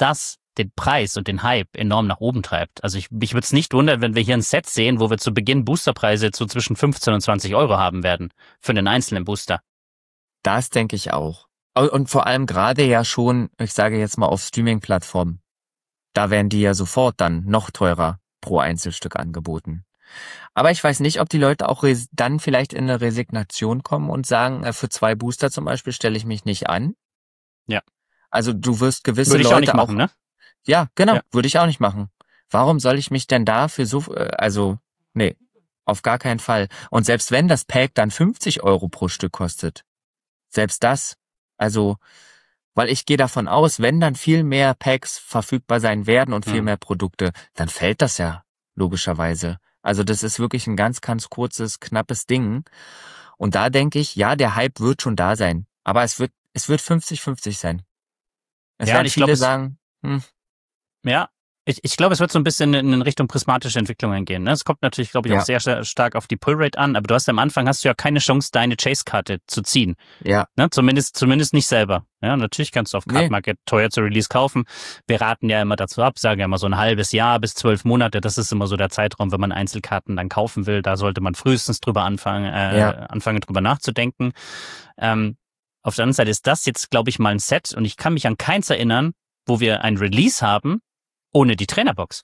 den Preis und den Hype enorm nach oben treibt. Also ich, mich würde es nicht wundern, wenn wir hier ein Set sehen, wo wir zu Beginn Boosterpreise zu zwischen fünfzehn und zwanzig Euro haben werden für einen einzelnen Booster. Das denke ich auch. Und vor allem gerade ja schon, ich sage jetzt mal auf Streaming-Plattformen, da werden die ja sofort dann noch teurer pro Einzelstück angeboten. Aber ich weiß nicht, ob die Leute auch res- dann vielleicht in eine Resignation kommen und sagen, äh, für zwei Booster zum Beispiel stelle ich mich nicht an. Ja. Also du wirst gewisse Würde ich Leute auch nicht machen, ne? Ja, genau, Ja. würde ich auch nicht machen. Warum soll ich mich denn da für so, äh, also, nee, auf gar keinen Fall. Und selbst wenn das Pack dann fünfzig Euro pro Stück kostet, selbst das, also, weil ich gehe davon aus, wenn dann viel mehr Packs verfügbar sein werden und viel Hm. mehr Produkte, dann fällt das ja logischerweise. Also das ist wirklich ein ganz, ganz kurzes, knappes Ding. Und da denke ich, ja, der Hype wird schon da sein. Aber es wird, es wird fünfzig fünfzig sein. Es Ja, werden und ich viele glaube, es- sagen, hm, Ja, ich, ich glaube, es wird so ein bisschen in, in Richtung prismatische Entwicklungen gehen. Ne? Es kommt natürlich, glaube ich, Ja. auch sehr, sehr stark auf die Pullrate an, aber du hast am Anfang hast du ja keine Chance, deine Chase-Karte zu ziehen. ja, Ne? Zumindest, zumindest nicht selber. Ja, natürlich kannst du auf Nee. Card Market teuer zu Release kaufen. Wir raten ja immer dazu ab, sagen ja immer so ein halbes Jahr bis zwölf Monate. Das ist immer so der Zeitraum, wenn man Einzelkarten dann kaufen will. Da sollte man frühestens drüber anfangen, äh, Ja. anfangen drüber nachzudenken. Ähm, auf der anderen Seite ist das jetzt, glaube ich, mal ein Set und ich kann mich an keins erinnern, wo wir ein Release haben ohne die Trainerbox.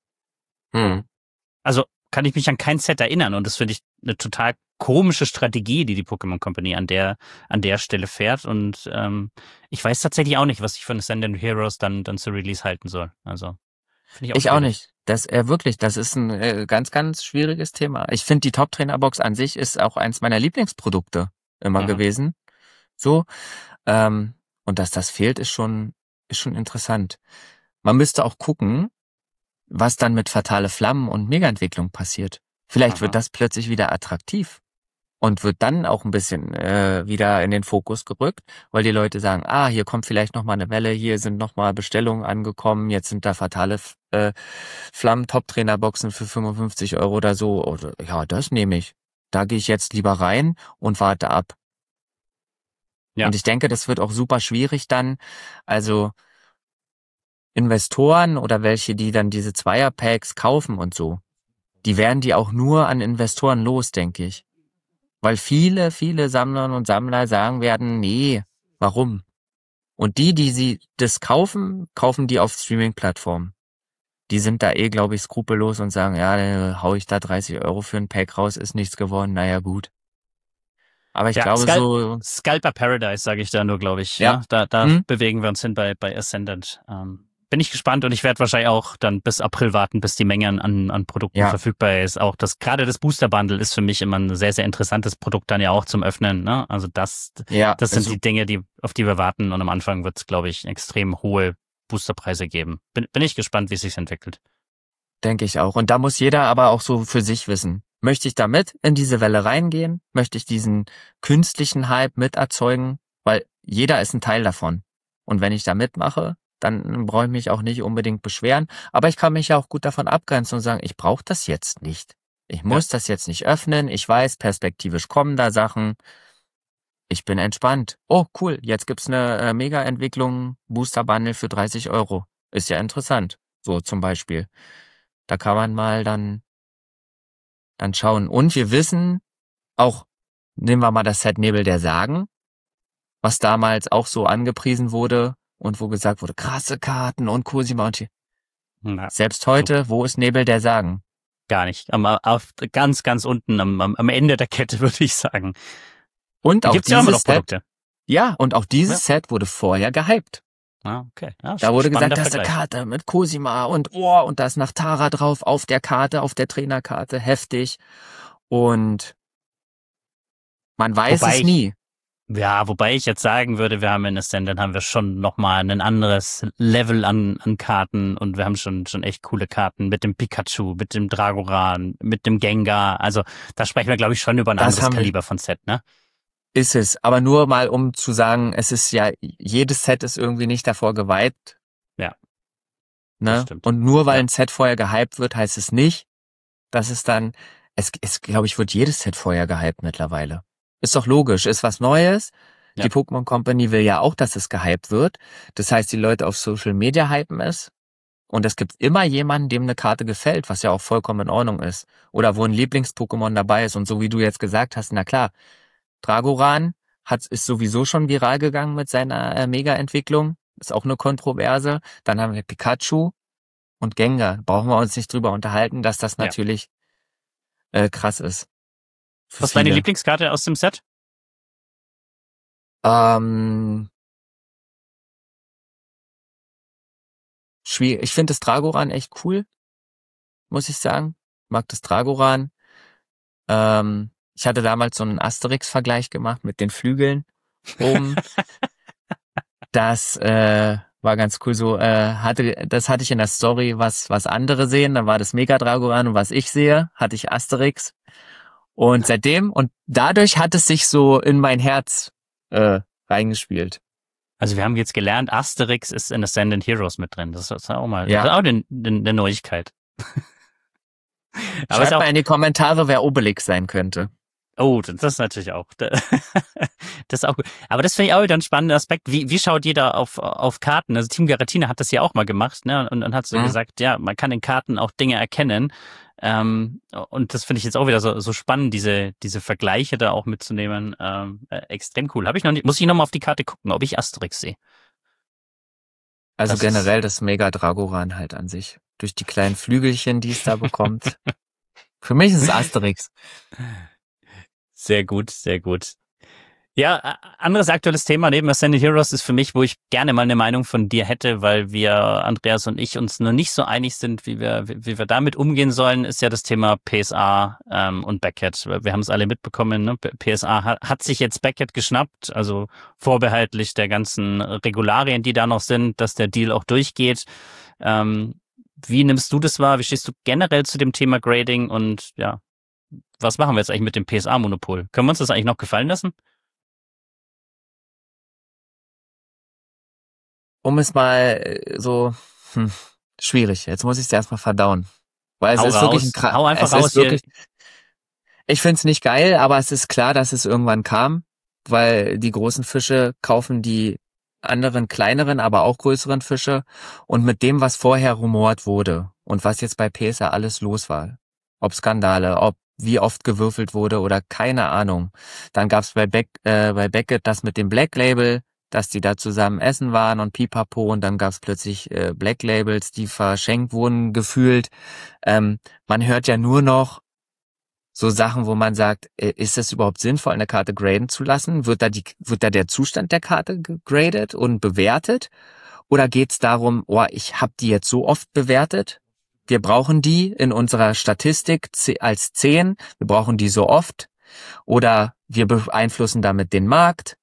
hm. Also kann ich mich an kein Set erinnern und das finde ich eine total komische Strategie, die die Pokémon Company an der an der Stelle fährt und ähm, ich weiß tatsächlich auch nicht, was ich von Ascendant Heroes dann dann zu Release halten soll. Also finde ich auch Ich auch schwierig. nicht. Das äh, wirklich, das ist ein äh, ganz, ganz schwieriges Thema. Ich finde, die Top-Trainer-Box an sich ist auch eins meiner Lieblingsprodukte immer Mhm. gewesen. So. Ähm, und dass das fehlt, ist schon, ist schon interessant. Man müsste auch gucken, was dann mit Fatale Flammen und Mega-Entwicklung passiert. Vielleicht Aha. wird das plötzlich wieder attraktiv und wird dann auch ein bisschen äh, wieder in den Fokus gerückt, weil die Leute sagen, ah, hier kommt vielleicht noch mal eine Welle, hier sind noch mal Bestellungen angekommen, jetzt sind da Fatale äh, Flammen Top-Trainer-Boxen für fünfundfünfzig Euro oder so. Oder, ja, das nehme ich. Da gehe ich jetzt lieber rein und warte ab. Ja. Und ich denke, das wird auch super schwierig dann. Also Investoren oder welche, die dann diese Zweier-Packs kaufen und so, die werden die auch nur an Investoren los, denke ich. Weil viele, viele Sammlerinnen und Sammler sagen werden, nee, warum? Und die, die sie das kaufen, kaufen die auf Streaming-Plattformen. Die sind da eh, glaube ich, skrupellos und sagen, ja, dann hau ich da dreißig Euro für ein Pack raus, ist nichts geworden, naja, gut. Aber ich Ja, glaube Scal- so, Scalper Paradise, sage ich da nur, glaube ich. Ja. Ja. Da, da Hm. bewegen wir uns hin bei, bei Ascendant. Ähm, bin ich gespannt und ich werde wahrscheinlich auch dann bis April warten, bis die Menge an, an Produkten Ja. verfügbar ist. Auch das, gerade das Booster Bundle ist für mich immer ein sehr, sehr interessantes Produkt dann ja auch zum Öffnen. Ne? Also das, ja, das sind also, die Dinge, die, auf die wir warten und am Anfang wird es, glaube ich, extrem hohe Boosterpreise geben. Bin, bin ich gespannt, wie es sich entwickelt. denke ich auch. Und da muss jeder aber auch so für sich wissen. Möchte ich damit in diese Welle reingehen? Möchte ich diesen künstlichen Hype mit erzeugen? Weil jeder ist ein Teil davon. Und wenn ich da mitmache, dann brauche ich mich auch nicht unbedingt beschweren. Aber ich kann mich ja auch gut davon abgrenzen und sagen, ich brauche das jetzt nicht. Ich muss das jetzt nicht öffnen. Ich weiß, perspektivisch kommen da Sachen. Ich bin entspannt. Oh, cool. Jetzt gibt's eine äh, Mega-Entwicklung, Booster-Bundle für dreißig Euro. Ist ja interessant. So zum Beispiel. Da kann man mal dann, dann schauen. Und wir wissen auch, nehmen wir mal das Set Nebel der Sagen, was damals auch so angepriesen wurde und wo gesagt wurde, krasse Karten und Cosima und hier. Na, Selbst heute, wo ist Nebel der Sagen? gar nicht. Am, auf, ganz, ganz unten am, am am Ende der Kette, würde ich sagen. Und Da auch gibt's ja immer noch dieses Set, Produkte. ja, und auch dieses Set wurde vorher gehypt. Ah, okay. Ja, Da wurde gesagt, spannender das ist eine Vergleich. Karte mit Cosima und oh, und da ist nach Tara drauf auf der Karte, auf der Trainerkarte, heftig. Und man weiß Wobei es ich- nie. Ja, wobei ich jetzt sagen würde, wir haben in Ascendant haben wir schon nochmal ein anderes Level an, an Karten und wir haben schon, schon echt coole Karten mit dem Pikachu, mit dem Dragoran, mit dem Gengar. Also da sprechen wir, glaube ich, schon über ein Das anderes haben wir- Kaliber von Set, ne? Ist es. Aber nur mal, um zu sagen, es ist ja, jedes Set ist irgendwie nicht davor geweiht. Ja, Ne? das stimmt. Und nur weil Ja. ein Set vorher gehypt wird, heißt es nicht, dass es dann, es, es glaube ich, wird jedes Set vorher gehypt mittlerweile. Ist doch logisch, ist was Neues. Ja. Die Pokémon Company will ja auch, dass es gehypt wird. Das heißt, die Leute auf Social Media hypen es. Und es gibt immer jemanden, dem eine Karte gefällt, was ja auch vollkommen in Ordnung ist. Oder wo ein Lieblings-Pokémon dabei ist. Und so wie du jetzt gesagt hast, na klar, Dragoran hat, ist sowieso schon viral gegangen mit seiner äh, Mega-Entwicklung. Ist auch eine Kontroverse. Dann haben wir Pikachu und Gengar. Brauchen wir uns nicht drüber unterhalten, dass das Ja. natürlich äh, krass ist. Für Was ist deine viele. Lieblingskarte aus dem Set? Ähm, schwierig. Ich finde das Dragoran echt cool, muss ich sagen. Mag das Dragoran. Ähm, ich hatte damals so einen Asterix-Vergleich gemacht mit den Flügeln oben. Das äh, war ganz cool. So äh, hatte, das hatte ich in der Story, was was andere sehen. Dann war das Mega Dragoran und was ich sehe, hatte ich Asterix. Und seitdem und dadurch hat es sich so in mein Herz äh, reingespielt. Also wir haben jetzt gelernt, Asterix ist in Ascendant Heroes mit drin. Das ist auch mal, Ja. das ist auch eine, eine Neuigkeit. Aber Schreibt ist auch, mal in die Kommentare, wer Obelix sein könnte. oh, das ist natürlich auch, das ist auch gut. Aber das finde ich auch wieder ein spannender Aspekt. Wie, wie schaut jeder auf, auf Karten? Also Team Garatina hat das ja auch mal gemacht, ne? Und dann hat so Mhm. gesagt, ja, man kann in Karten auch Dinge erkennen. Ähm, und das finde ich jetzt auch wieder so, so spannend, diese, diese Vergleiche da auch mitzunehmen. Ähm, äh, extrem cool. Habe ich noch nicht, muss ich noch mal auf die Karte gucken, ob ich Asterix sehe. Also Das generell das Mega Dragoran halt an sich. Durch die kleinen Flügelchen, die es da bekommt. Für mich ist es Asterix. Sehr gut, sehr gut. Ja, a- anderes aktuelles Thema neben Ascended Heroes ist für mich, wo ich gerne mal eine Meinung von dir hätte, weil wir, Andreas und ich, uns noch nicht so einig sind, wie wir, wie, wie wir damit umgehen sollen, ist ja das Thema P S A ähm, und Beckett. Wir haben es alle mitbekommen, ne? P S A hat, hat sich jetzt Beckett geschnappt, also vorbehaltlich der ganzen Regularien, die da noch sind, dass der Deal auch durchgeht. Ähm, wie nimmst du das wahr? Wie stehst du generell zu dem Thema Grading und ja, was machen wir jetzt eigentlich mit dem P S A-Monopol? Können wir uns das eigentlich noch gefallen lassen? Um es mal äh, so, hm, schwierig. Jetzt muss ich es erstmal verdauen. Weil es Hau ist wirklich ein raus, Kra hau einfach es raus ist hier. wirklich, ich find's nicht geil, aber es ist klar, dass es irgendwann kam, weil die großen Fische kaufen die anderen kleineren, aber auch größeren Fische und mit dem, was vorher rumort wurde und was jetzt bei P S A alles los war, ob Skandale, ob wie oft gewürfelt wurde oder keine Ahnung. Dann gab's bei, Beck, äh, bei Beckett das mit dem Black Label, dass die da zusammen essen waren und pipapo und dann gab's plötzlich äh, Black Labels, die verschenkt wurden, gefühlt. Ähm, man hört ja nur noch so Sachen, wo man sagt, äh, ist es überhaupt sinnvoll, eine Karte graden zu lassen? Wird da die, wird da der Zustand der Karte gegradet und bewertet? Oder geht's darum, oh, ich habe die jetzt so oft bewertet, wir brauchen die in unserer Statistik ze- als zehn, wir brauchen die so oft, oder wir beeinflussen damit den Markt?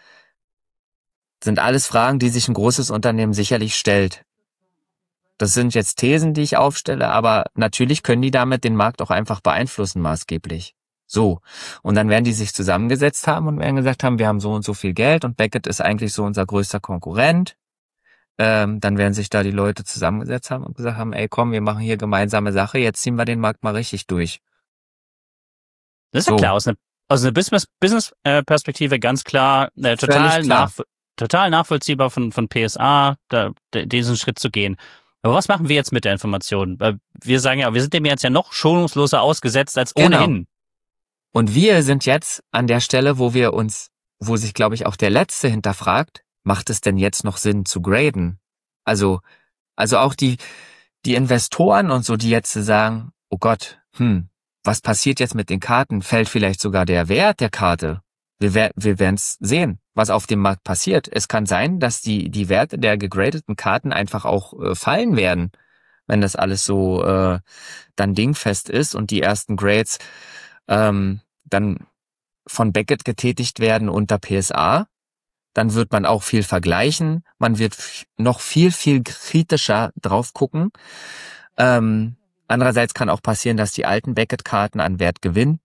Sind alles Fragen, die sich ein großes Unternehmen sicherlich stellt. Das sind jetzt Thesen, die ich aufstelle, aber natürlich können die damit den Markt auch einfach beeinflussen, maßgeblich. So. Und dann werden die sich zusammengesetzt haben und werden gesagt haben, wir haben so und so viel Geld und Beckett ist eigentlich so unser größter Konkurrent. Ähm, dann werden sich da die Leute zusammengesetzt haben und gesagt haben, ey komm, wir machen hier gemeinsame Sache, jetzt ziehen wir den Markt mal richtig durch. Das ist ja So. klar, aus einer, aus einer Business, Business-Perspektive ganz klar, äh, total, Völlig klar. nach, total nachvollziehbar von, von P S A, da, d- diesen Schritt zu gehen. Aber was machen wir jetzt mit der Information? Weil wir sagen ja, wir sind dem jetzt ja noch schonungsloser ausgesetzt als Genau. ohnehin. Und wir sind jetzt an der Stelle, wo wir uns, wo sich, glaube ich, auch der Letzte hinterfragt, macht es denn jetzt noch Sinn zu graden? Also, also auch die, die Investoren und so, die jetzt sagen, oh Gott, hm, was passiert jetzt mit den Karten? Fällt vielleicht sogar der Wert der Karte? Wir, wer- wir werden es sehen, was auf dem Markt passiert. Es kann sein, dass die, die Werte der gegradeten Karten einfach auch äh, fallen werden, wenn das alles so äh, dann dingfest ist und die ersten Grades ähm, dann von Beckett getätigt werden unter P S A. Dann wird man auch viel vergleichen. Man wird f- noch viel, viel kritischer drauf gucken. Ähm, andererseits kann auch passieren, dass die alten Beckett-Karten an Wert gewinnen,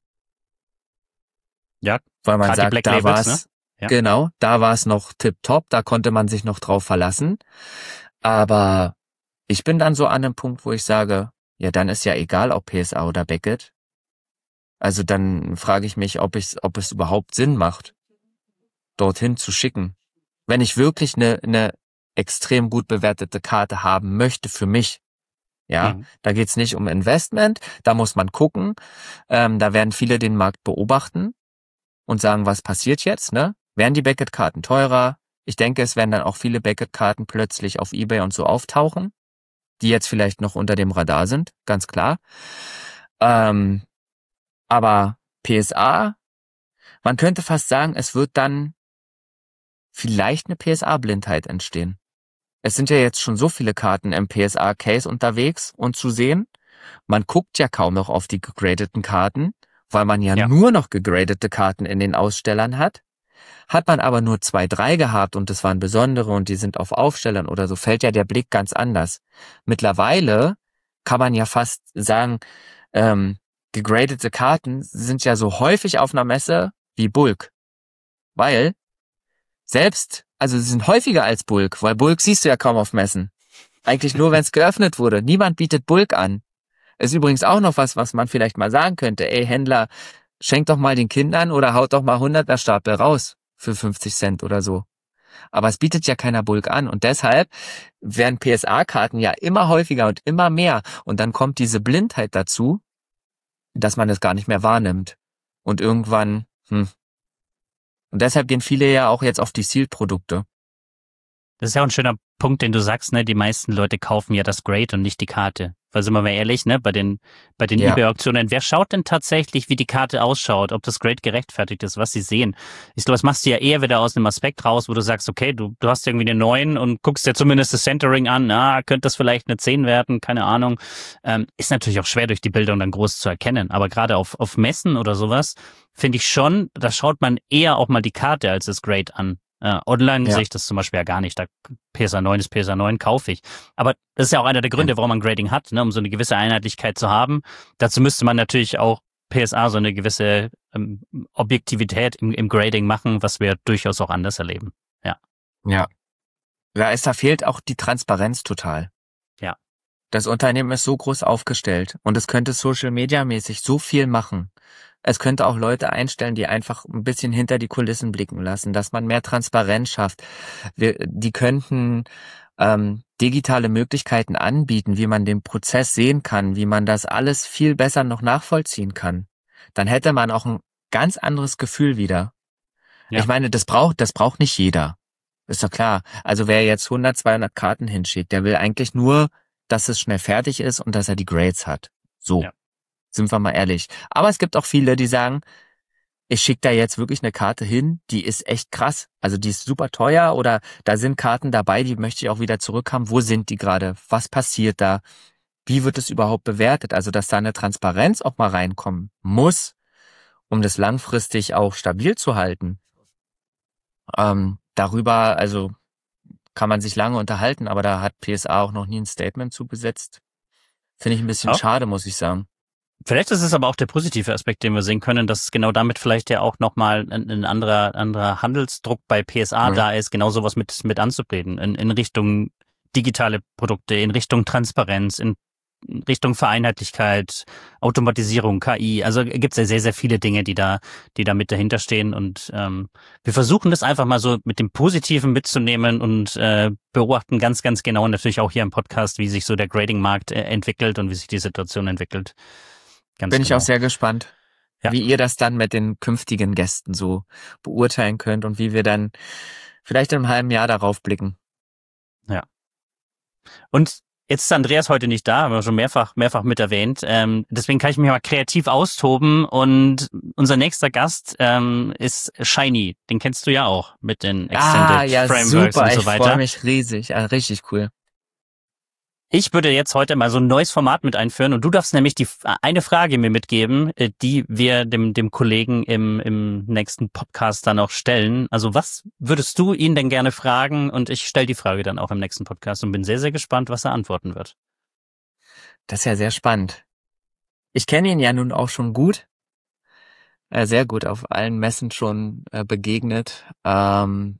Ja, weil man gerade die sagt, Black da Labels, war ne? es, Ja. genau, da war es noch tipptopp, da konnte man sich noch drauf verlassen. Aber ich bin dann so an einem Punkt, wo ich sage, ja, dann ist ja egal, ob P S A oder Beckett. Also dann frage ich mich, ob ich, ob es überhaupt Sinn macht, dorthin zu schicken. Wenn ich wirklich eine, eine extrem gut bewertete Karte haben möchte für mich. Ja, Mhm. da geht's nicht um Investment, da muss man gucken. Ähm, da werden viele den Markt beobachten und sagen, was passiert jetzt, ne? Werden die Beckett-Karten teurer? Ich denke, es werden dann auch viele Beckett-Karten plötzlich auf eBay und so auftauchen, die jetzt vielleicht noch unter dem Radar sind, ganz klar. Ähm, aber P S A, man könnte fast sagen, es wird dann vielleicht eine P S A-Blindheit entstehen. Es sind ja jetzt schon so viele Karten im P S A-Case unterwegs und zu sehen. Man guckt ja kaum noch auf die gegradeten Karten, weil man ja, Ja. nur noch gegradete Karten in den Ausstellern hat. Hat man aber nur zwei, drei gehabt und das waren besondere und die sind auf Aufstellern oder so, fällt ja der Blick ganz anders. Mittlerweile kann man ja fast sagen, ähm, gegradete Karten sind ja so häufig auf einer Messe wie Bulk. Weil selbst, also sie sind häufiger als Bulk, weil Bulk siehst du ja kaum auf Messen. Eigentlich nur, wenn es geöffnet wurde. Niemand bietet Bulk an. Ist übrigens auch noch was, was man vielleicht mal sagen könnte. Ey, Händler, schenkt doch mal den Kindern oder haut doch mal hunderter Stapel raus für fünfzig Cent oder so. Aber es bietet ja keiner Bulk an und deshalb werden P S A-Karten ja immer häufiger und immer mehr und dann kommt diese Blindheit dazu, dass man es gar nicht mehr wahrnimmt. Und irgendwann, hm. Und deshalb gehen viele ja auch jetzt auf die Sealed-Produkte. Das ist ja auch ein schöner Punkt, den du sagst, ne? Die meisten Leute kaufen ja das Grade und nicht die Karte. Weil sind wir mal ehrlich, ne? Bei den, bei den Ja. eBay-Auktionen, wer schaut denn tatsächlich, wie die Karte ausschaut, ob das Grade gerechtfertigt ist, was sie sehen? Ich glaube, das machst du ja eher wieder aus einem Aspekt raus, wo du sagst, okay, du, du hast irgendwie eine neun und guckst dir zumindest das Centering an, na, könnte das vielleicht eine zehn werden, keine Ahnung. Ähm, ist natürlich auch schwer durch die Bilder und dann groß zu erkennen. Aber gerade auf, auf Messen oder sowas, finde ich schon, da schaut man eher auch mal die Karte als das Grade an. Uh, online Ja. sehe ich das zum Beispiel ja gar nicht. Da P S A neun ist P S A neun, kaufe ich. Aber das ist ja auch einer der Gründe, warum man Grading hat, ne, um so eine gewisse Einheitlichkeit zu haben. Dazu müsste man natürlich auch P S A so eine gewisse ähm, Objektivität im, im Grading machen, was wir durchaus auch anders erleben. Ja. Ja. Da ist, da fehlt auch die Transparenz total. Ja. Das Unternehmen ist so groß aufgestellt und es könnte Social-Media-mäßig so viel machen. Es könnte auch Leute einstellen, die einfach ein bisschen hinter die Kulissen blicken lassen, dass man mehr Transparenz schafft. Wir, die könnten ähm, digitale Möglichkeiten anbieten, wie man den Prozess sehen kann, wie man das alles viel besser noch nachvollziehen kann. Dann hätte man auch ein ganz anderes Gefühl wieder. Ja. Ich meine, das braucht, das braucht nicht jeder. Ist doch klar. Also wer jetzt hundert, zweihundert Karten hinschickt, der will eigentlich nur, dass es schnell fertig ist und dass er die Grades hat. So. Ja. Sind wir mal ehrlich. Aber es gibt auch viele, die sagen, ich schicke da jetzt wirklich eine Karte hin, die ist echt krass. Also die ist super teuer oder da sind Karten dabei, die möchte ich auch wieder zurückhaben. Wo sind die gerade? Was passiert da? Wie wird es überhaupt bewertet? Also dass da eine Transparenz auch mal reinkommen muss, um das langfristig auch stabil zu halten. Ähm, darüber, also kann man sich lange unterhalten, aber da hat P S A auch noch nie ein Statement zugesetzt. Finde ich ein bisschen Ja. schade, muss ich sagen. Vielleicht ist es aber auch der positive Aspekt, den wir sehen können, dass genau damit vielleicht ja auch nochmal ein, ein anderer, anderer Handelsdruck bei P S A Ja. da ist, genau sowas mit, mit anzutreten, in, in Richtung digitale Produkte, in Richtung Transparenz, in Richtung Vereinheitlichkeit, Automatisierung, K I. Also gibt es ja sehr, sehr viele Dinge, die da, die da mit dahinter stehen. Und ähm, wir versuchen das einfach mal so mit dem Positiven mitzunehmen und äh, beobachten ganz, ganz genau natürlich auch hier im Podcast, wie sich so der Grading-Markt äh, entwickelt und wie sich die Situation entwickelt. Ganz Bin ich genau. auch sehr gespannt, Ja. wie ihr das dann mit den künftigen Gästen so beurteilen könnt und wie wir dann vielleicht in einem halben Jahr darauf blicken. Und jetzt ist Andreas heute nicht da, haben wir schon mehrfach, mehrfach mit erwähnt. Ähm, deswegen kann ich mich mal kreativ austoben. Und unser nächster Gast ähm, ist Shiny. Den kennst du ja auch mit den Extended Ah, ja, Frameworks super, und so ich weiter. freue mich riesig. Ja, richtig cool. Ich würde jetzt heute mal so ein neues Format mit einführen und du darfst nämlich die eine Frage mir mitgeben, äh, die wir dem dem Kollegen im im nächsten Podcast dann auch stellen. Also was würdest du ihn denn gerne fragen? Und ich stelle die Frage dann auch im nächsten Podcast und bin sehr, sehr gespannt, was er antworten wird. Das ist ja sehr spannend. Ich kenne ihn ja nun auch schon gut. Äh, sehr gut, auf allen Messen schon äh, begegnet. Ähm,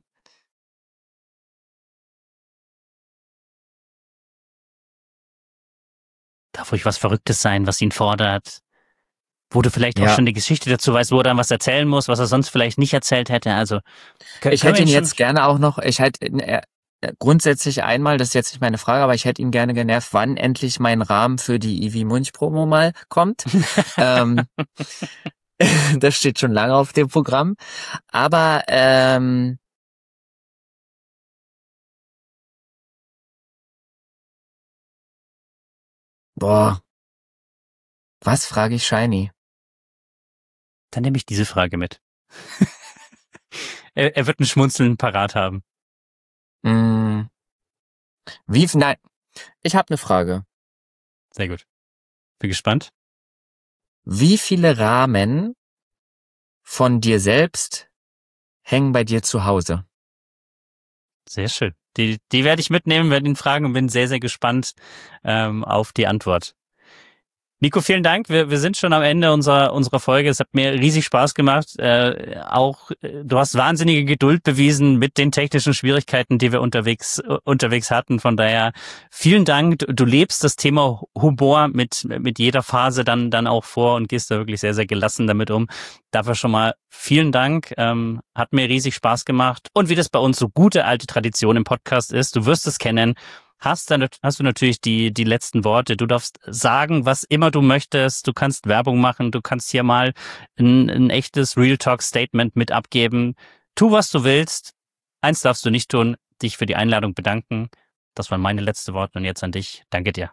Darf ruhig was Verrücktes sein, was ihn fordert. Wo du vielleicht auch Ja. schon eine Geschichte dazu weißt, wo er dann was erzählen muss, was er sonst vielleicht nicht erzählt hätte. Also kö- ich können hätte wir ihn schon- jetzt gerne auch noch, ich hätte, er, grundsätzlich einmal, das ist jetzt nicht meine Frage, aber ich hätte ihn gerne genervt, wann endlich mein Rahmen für die Ivi Munch Promo mal kommt. ähm, das steht schon lange auf dem Programm. Aber ähm, boah, was frage ich Shiny? Dann nehme ich diese Frage mit. er, er wird ein Schmunzeln parat haben. Mm, wie, nein, ich habe eine Frage. Sehr gut. Bin gespannt. Wie viele Rahmen von dir selbst hängen bei dir zu Hause? Sehr schön. Die, die werde ich mitnehmen, werde ihn fragen und bin sehr, sehr gespannt ähm, auf die Antwort. Nico, vielen Dank. Wir, wir sind schon am Ende unserer unserer Folge. Es hat mir riesig Spaß gemacht. Äh, auch äh, du hast wahnsinnige Geduld bewiesen mit den technischen Schwierigkeiten, die wir unterwegs äh, unterwegs hatten. Von daher vielen Dank. Du, du lebst das Thema Humor mit mit jeder Phase dann dann auch vor und gehst da wirklich sehr sehr gelassen damit um. Dafür schon mal vielen Dank. Ähm, hat mir riesig Spaß gemacht. Und wie das bei uns so gute alte Tradition im Podcast ist, du wirst es kennen. Hast, dann, hast du natürlich die, die letzten Worte. Du darfst sagen, was immer du möchtest. Du kannst Werbung machen. Du kannst hier mal ein, ein echtes Real Talk Statement mit abgeben. Tu, was du willst. Eins darfst du nicht tun. Dich für die Einladung bedanken. Das waren meine letzten Worte und jetzt an dich. Danke dir.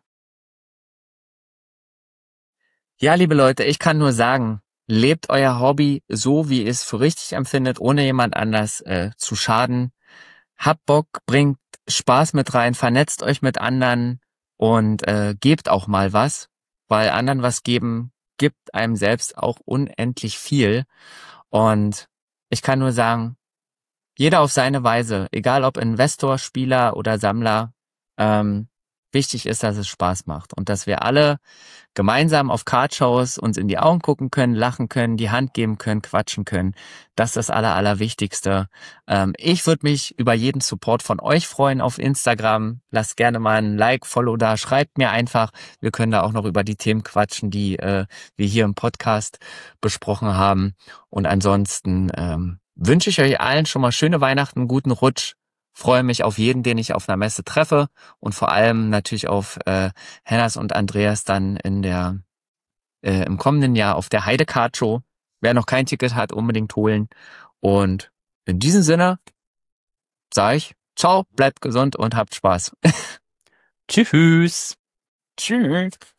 Ja, liebe Leute, ich kann nur sagen, lebt euer Hobby so, wie ihr es für richtig empfindet, ohne jemand anders äh, zu schaden. Habt Bock, bringt Spaß mit rein, vernetzt euch mit anderen und äh, gebt auch mal was, weil anderen was geben, gibt einem selbst auch unendlich viel. Und ich kann nur sagen, jeder auf seine Weise, egal ob Investor, Spieler oder Sammler, ähm, wichtig ist, dass es Spaß macht und dass wir alle gemeinsam auf Cardshows uns in die Augen gucken können, lachen können, die Hand geben können, quatschen können. Das ist das Aller, Allerwichtigste. Ähm, ich würde mich über jeden Support von euch freuen auf Instagram. Lasst gerne mal ein Like, Follow da. Schreibt mir einfach. Wir können da auch noch über die Themen quatschen, die äh, wir hier im Podcast besprochen haben. Und ansonsten ähm, wünsche ich euch allen schon mal schöne Weihnachten, guten Rutsch. Freue mich auf jeden, den ich auf einer Messe treffe und vor allem natürlich auf äh, Hennas und Andreas dann in der äh, im kommenden Jahr auf der Heide Card Show. Wer noch kein Ticket hat, unbedingt holen. Und in diesem Sinne sage ich, ciao, bleibt gesund und habt Spaß. Tschüss. Tschüss.